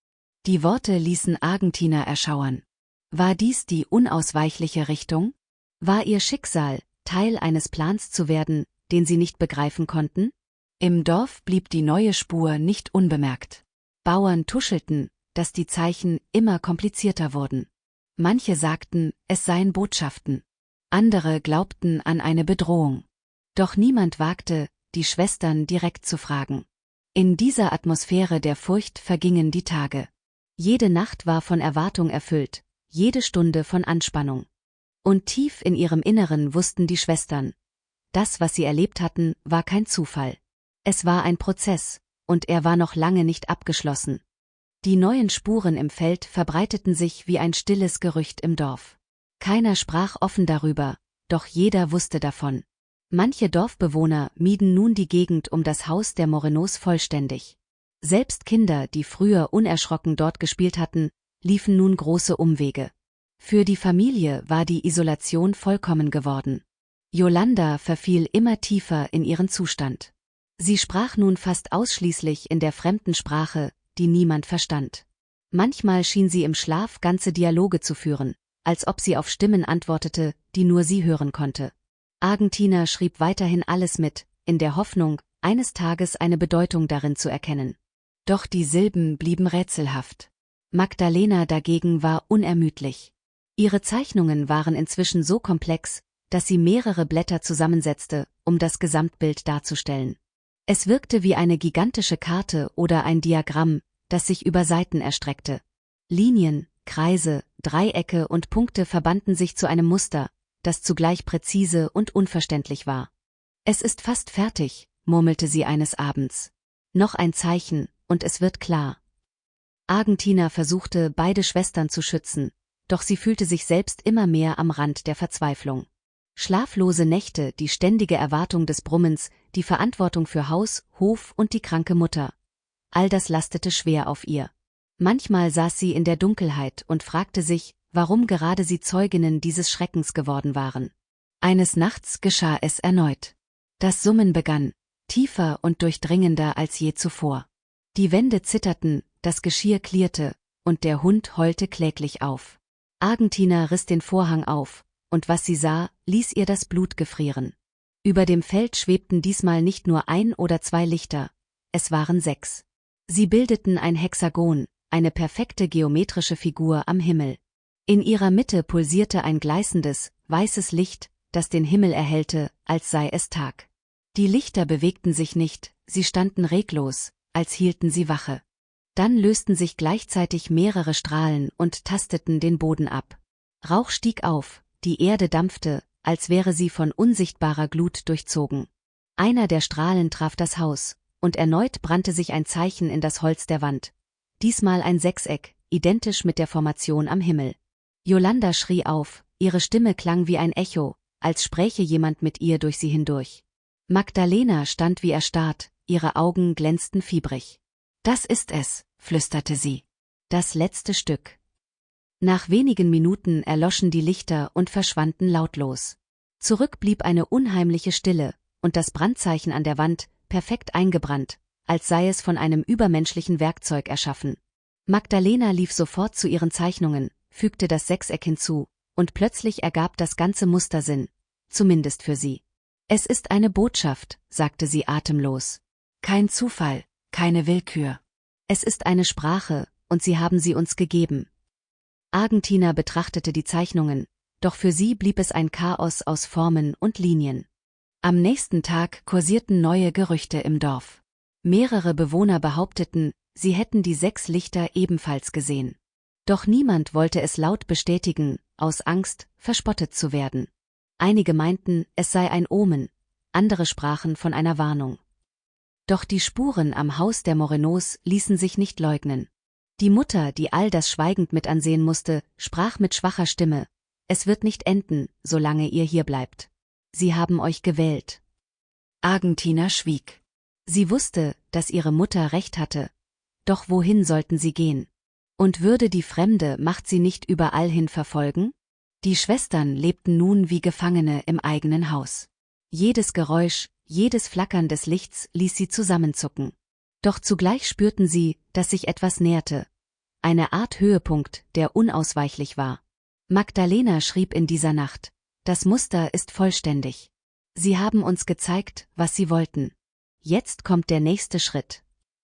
Die Worte ließen Argentina erschauern. War dies die unausweichliche Richtung? War ihr Schicksal, Teil eines Plans zu werden, den sie nicht begreifen konnten? Im Dorf blieb die neue Spur nicht unbemerkt. Bauern tuschelten, dass die Zeichen immer komplizierter wurden. Manche sagten, es seien Botschaften. Andere glaubten an eine Bedrohung. Doch niemand wagte, die Schwestern direkt zu fragen. In dieser Atmosphäre der Furcht vergingen die Tage. Jede Nacht war von Erwartung erfüllt, jede Stunde von Anspannung. Und tief in ihrem Inneren wussten die Schwestern, das, was sie erlebt hatten, war kein Zufall. Es war ein Prozess, und er war noch lange nicht abgeschlossen. Die neuen Spuren im Feld verbreiteten sich wie ein stilles Gerücht im Dorf. Keiner sprach offen darüber, doch jeder wusste davon. Manche Dorfbewohner mieden nun die Gegend um das Haus der Morenos vollständig. Selbst Kinder, die früher unerschrocken dort gespielt hatten, liefen nun große Umwege. Für die Familie war die Isolation vollkommen geworden. Yolanda verfiel immer tiefer in ihren Zustand. Sie sprach nun fast ausschließlich in der fremden Sprache, die niemand verstand. Manchmal schien sie im Schlaf ganze Dialoge zu führen, als ob sie auf Stimmen antwortete, die nur sie hören konnte. Argentina schrieb weiterhin alles mit, in der Hoffnung, eines Tages eine Bedeutung darin zu erkennen. Doch die Silben blieben rätselhaft. Magdalena dagegen war unermüdlich. Ihre Zeichnungen waren inzwischen so komplex, dass sie mehrere Blätter zusammensetzte, um das Gesamtbild darzustellen. Es wirkte wie eine gigantische Karte oder ein Diagramm, das sich über Seiten erstreckte. Linien, Kreise, Dreiecke und Punkte verbanden sich zu einem Muster, das zugleich präzise und unverständlich war. »Es ist fast fertig«, murmelte sie eines Abends. »Noch ein Zeichen, und es wird klar.« Argentina versuchte, beide Schwestern zu schützen, doch sie fühlte sich selbst immer mehr am Rand der Verzweiflung. Schlaflose Nächte, die ständige Erwartung des Brummens, die Verantwortung für Haus, Hof und die kranke Mutter. All das lastete schwer auf ihr. Manchmal saß sie in der Dunkelheit und fragte sich, warum gerade sie Zeuginnen dieses Schreckens geworden waren. Eines Nachts geschah es erneut. Das Summen begann, tiefer und durchdringender als je zuvor. Die Wände zitterten, das Geschirr klirrte, und der Hund heulte kläglich auf. Argentina riss den Vorhang auf, und was sie sah, ließ ihr das Blut gefrieren. Über dem Feld schwebten diesmal nicht nur ein oder zwei Lichter, es waren sechs. Sie bildeten ein Hexagon, eine perfekte geometrische Figur am Himmel. In ihrer Mitte pulsierte ein gleißendes, weißes Licht, das den Himmel erhellte, als sei es Tag. Die Lichter bewegten sich nicht, sie standen reglos, als hielten sie Wache. Dann lösten sich gleichzeitig mehrere Strahlen und tasteten den Boden ab. Rauch stieg auf, die Erde dampfte, als wäre sie von unsichtbarer Glut durchzogen. Einer der Strahlen traf das Haus, und erneut brannte sich ein Zeichen in das Holz der Wand. Diesmal ein Sechseck, identisch mit der Formation am Himmel. Yolanda schrie auf, ihre Stimme klang wie ein Echo, als spräche jemand mit ihr durch sie hindurch. Magdalena stand wie erstarrt, ihre Augen glänzten fiebrig. »Das ist es«, flüsterte sie. »Das letzte Stück.« Nach wenigen Minuten erloschen die Lichter und verschwanden lautlos. Zurück blieb eine unheimliche Stille, und das Brandzeichen an der Wand, perfekt eingebrannt, als sei es von einem übermenschlichen Werkzeug erschaffen. Magdalena lief sofort zu ihren Zeichnungen, fügte das Sechseck hinzu, und plötzlich ergab das ganze Muster Sinn, zumindest für sie. »Es ist eine Botschaft«, sagte sie atemlos. »Kein Zufall, keine Willkür. Es ist eine Sprache, und sie haben sie uns gegeben.« Argentina betrachtete die Zeichnungen, doch für sie blieb es ein Chaos aus Formen und Linien. Am nächsten Tag kursierten neue Gerüchte im Dorf. Mehrere Bewohner behaupteten, sie hätten die sechs Lichter ebenfalls gesehen. Doch niemand wollte es laut bestätigen, aus Angst, verspottet zu werden. Einige meinten, es sei ein Omen, andere sprachen von einer Warnung. Doch die Spuren am Haus der Morenos ließen sich nicht leugnen. Die Mutter, die all das schweigend mit ansehen musste, sprach mit schwacher Stimme: »Es wird nicht enden, solange ihr hier bleibt. Sie haben euch gewählt.« Argentina schwieg. Sie wusste, dass ihre Mutter recht hatte. Doch wohin sollten sie gehen? Und würde die fremde Macht sie nicht überall hin verfolgen? Die Schwestern lebten nun wie Gefangene im eigenen Haus. Jedes Geräusch, jedes Flackern des Lichts ließ sie zusammenzucken. Doch zugleich spürten sie, dass sich etwas näherte. Eine Art Höhepunkt, der unausweichlich war. Magdalena schrieb in dieser Nacht: »Das Muster ist vollständig. Sie haben uns gezeigt, was sie wollten. Jetzt kommt der nächste Schritt.«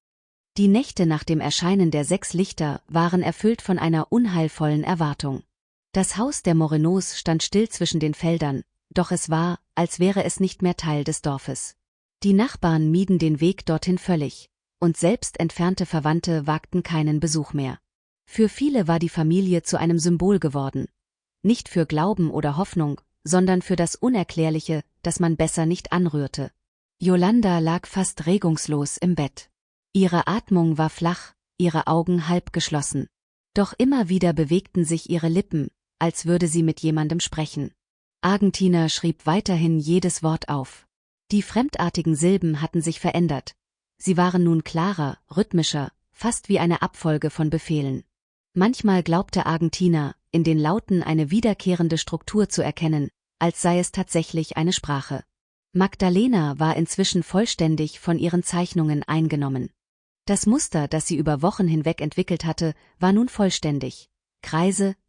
Die Nächte nach dem Erscheinen der sechs Lichter waren erfüllt von einer unheilvollen Erwartung. Das Haus der Morenos stand still zwischen den Feldern, doch es war, als wäre es nicht mehr Teil des Dorfes. Die Nachbarn mieden den Weg dorthin völlig, und selbst entfernte Verwandte wagten keinen Besuch mehr. Für viele war die Familie zu einem Symbol geworden. Nicht für Glauben oder Hoffnung, sondern für das Unerklärliche, das man besser nicht anrührte. Yolanda lag fast regungslos im Bett. Ihre Atmung war flach, ihre Augen halb geschlossen. Doch immer wieder bewegten sich ihre Lippen, als würde sie mit jemandem sprechen. Argentina schrieb weiterhin jedes Wort auf. Die fremdartigen Silben hatten sich verändert. Sie waren nun klarer, rhythmischer, fast wie eine Abfolge von Befehlen. Manchmal glaubte Argentina, in den Lauten eine wiederkehrende Struktur zu erkennen, als sei es tatsächlich eine Sprache. Magdalena war inzwischen vollständig von ihren Zeichnungen eingenommen. Das Muster, das sie über Wochen hinweg entwickelt hatte, war nun vollständig. Kreise,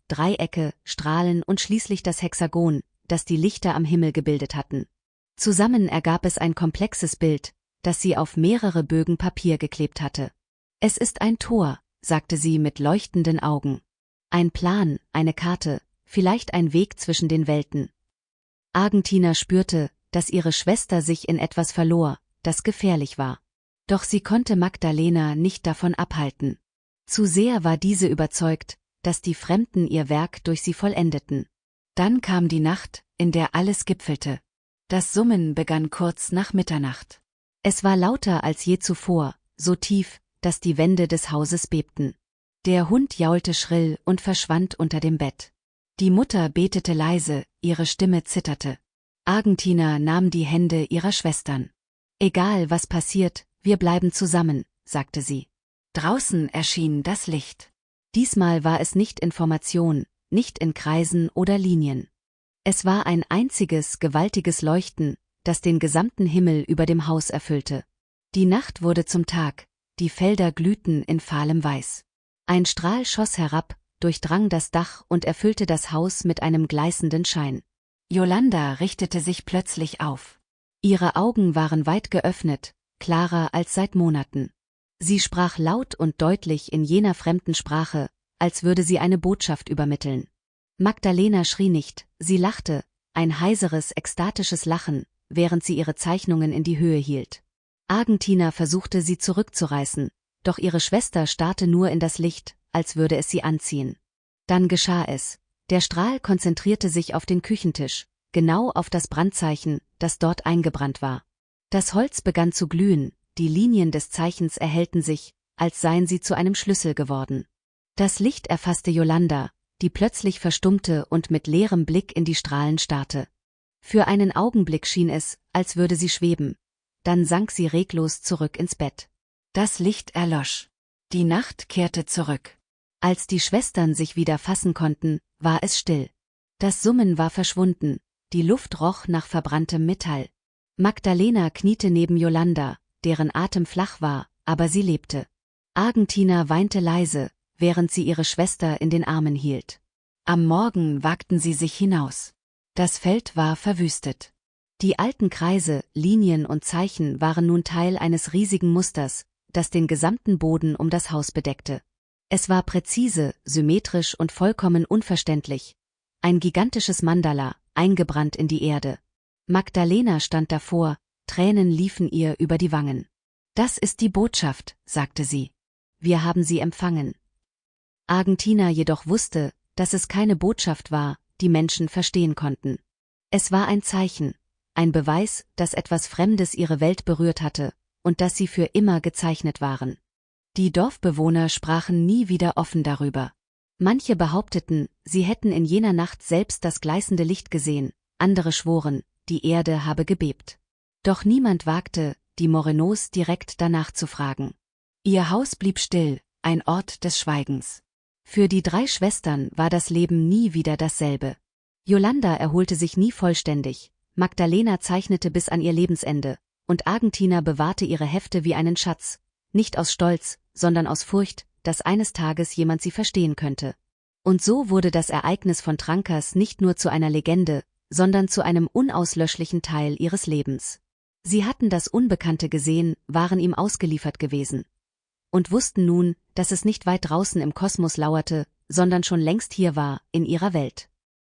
Dreiecke, Strahlen und schließlich das Hexagon, das die Lichter am Himmel gebildet hatten. Zusammen ergab es ein komplexes Bild, das sie auf mehrere Bögen Papier geklebt hatte. »Es ist ein Tor«, sagte sie mit leuchtenden Augen. »Ein Plan, eine Karte, vielleicht ein Weg zwischen den Welten.« Argentina spürte, dass ihre Schwester sich in etwas verlor, das gefährlich war. Doch sie konnte Magdalena nicht davon abhalten. Zu sehr war diese überzeugt, dass die Fremden ihr Werk durch sie vollendeten. Dann kam die Nacht, in der alles gipfelte. Das Summen begann kurz nach Mitternacht. Es war lauter als je zuvor, so tief, dass die Wände des Hauses bebten. Der Hund jaulte schrill und verschwand unter dem Bett. Die Mutter betete leise, ihre Stimme zitterte. Argentina nahm die Hände ihrer Schwestern. »Egal was passiert, wir bleiben zusammen«, sagte sie. Draußen erschien das Licht. Diesmal war es nicht Information, nicht in Kreisen oder Linien. Es war ein einziges, gewaltiges Leuchten, das den gesamten Himmel über dem Haus erfüllte. Die Nacht wurde zum Tag, die Felder glühten in fahlem Weiß. Ein Strahl schoss herab, durchdrang das Dach und erfüllte das Haus mit einem gleißenden Schein. Yolanda richtete sich plötzlich auf. Ihre Augen waren weit geöffnet, klarer als seit Monaten. Sie sprach laut und deutlich in jener fremden Sprache, als würde sie eine Botschaft übermitteln. Magdalena schrie nicht, sie lachte, ein heiseres, ekstatisches Lachen, während sie ihre Zeichnungen in die Höhe hielt. Argentina versuchte sie zurückzureißen, doch ihre Schwester starrte nur in das Licht, als würde es sie anziehen. Dann geschah es. Der Strahl konzentrierte sich auf den Küchentisch, genau auf das Brandzeichen, das dort eingebrannt war. Das Holz begann zu glühen, die Linien des Zeichens erhellten sich, als seien sie zu einem Schlüssel geworden. Das Licht erfasste Yolanda, die plötzlich verstummte und mit leerem Blick in die Strahlen starrte. Für einen Augenblick schien es, als würde sie schweben. Dann sank sie reglos zurück ins Bett. Das Licht erlosch. Die Nacht kehrte zurück. Als die Schwestern sich wieder fassen konnten, war es still. Das Summen war verschwunden, die Luft roch nach verbranntem Metall. Magdalena kniete neben Yolanda, deren Atem flach war, aber sie lebte. Argentina weinte leise, während sie ihre Schwester in den Armen hielt. Am Morgen wagten sie sich hinaus. Das Feld war verwüstet. Die alten Kreise, Linien und Zeichen waren nun Teil eines riesigen Musters, das den gesamten Boden um das Haus bedeckte. Es war präzise, symmetrisch und vollkommen unverständlich. Ein gigantisches Mandala, eingebrannt in die Erde. Magdalena stand davor, Tränen liefen ihr über die Wangen. »Das ist die Botschaft«, sagte sie. »Wir haben sie empfangen.« Argentina jedoch wusste, dass es keine Botschaft war, die Menschen verstehen konnten. Es war ein Zeichen, ein Beweis, dass etwas Fremdes ihre Welt berührt hatte und dass sie für immer gezeichnet waren. Die Dorfbewohner sprachen nie wieder offen darüber. Manche behaupteten, sie hätten in jener Nacht selbst das gleißende Licht gesehen, andere schworen, die Erde habe gebebt. Doch niemand wagte, die Morenos direkt danach zu fragen. Ihr Haus blieb still, ein Ort des Schweigens. Für die drei Schwestern war das Leben nie wieder dasselbe. Yolanda erholte sich nie vollständig, Magdalena zeichnete bis an ihr Lebensende, und Argentina bewahrte ihre Hefte wie einen Schatz, nicht aus Stolz, sondern aus Furcht, dass eines Tages jemand sie verstehen könnte. Und so wurde das Ereignis von Trancas nicht nur zu einer Legende, sondern zu einem unauslöschlichen Teil ihres Lebens. Sie hatten das Unbekannte gesehen, waren ihm ausgeliefert gewesen. Und wussten nun, dass es nicht weit draußen im Kosmos lauerte, sondern schon längst hier war, in ihrer Welt.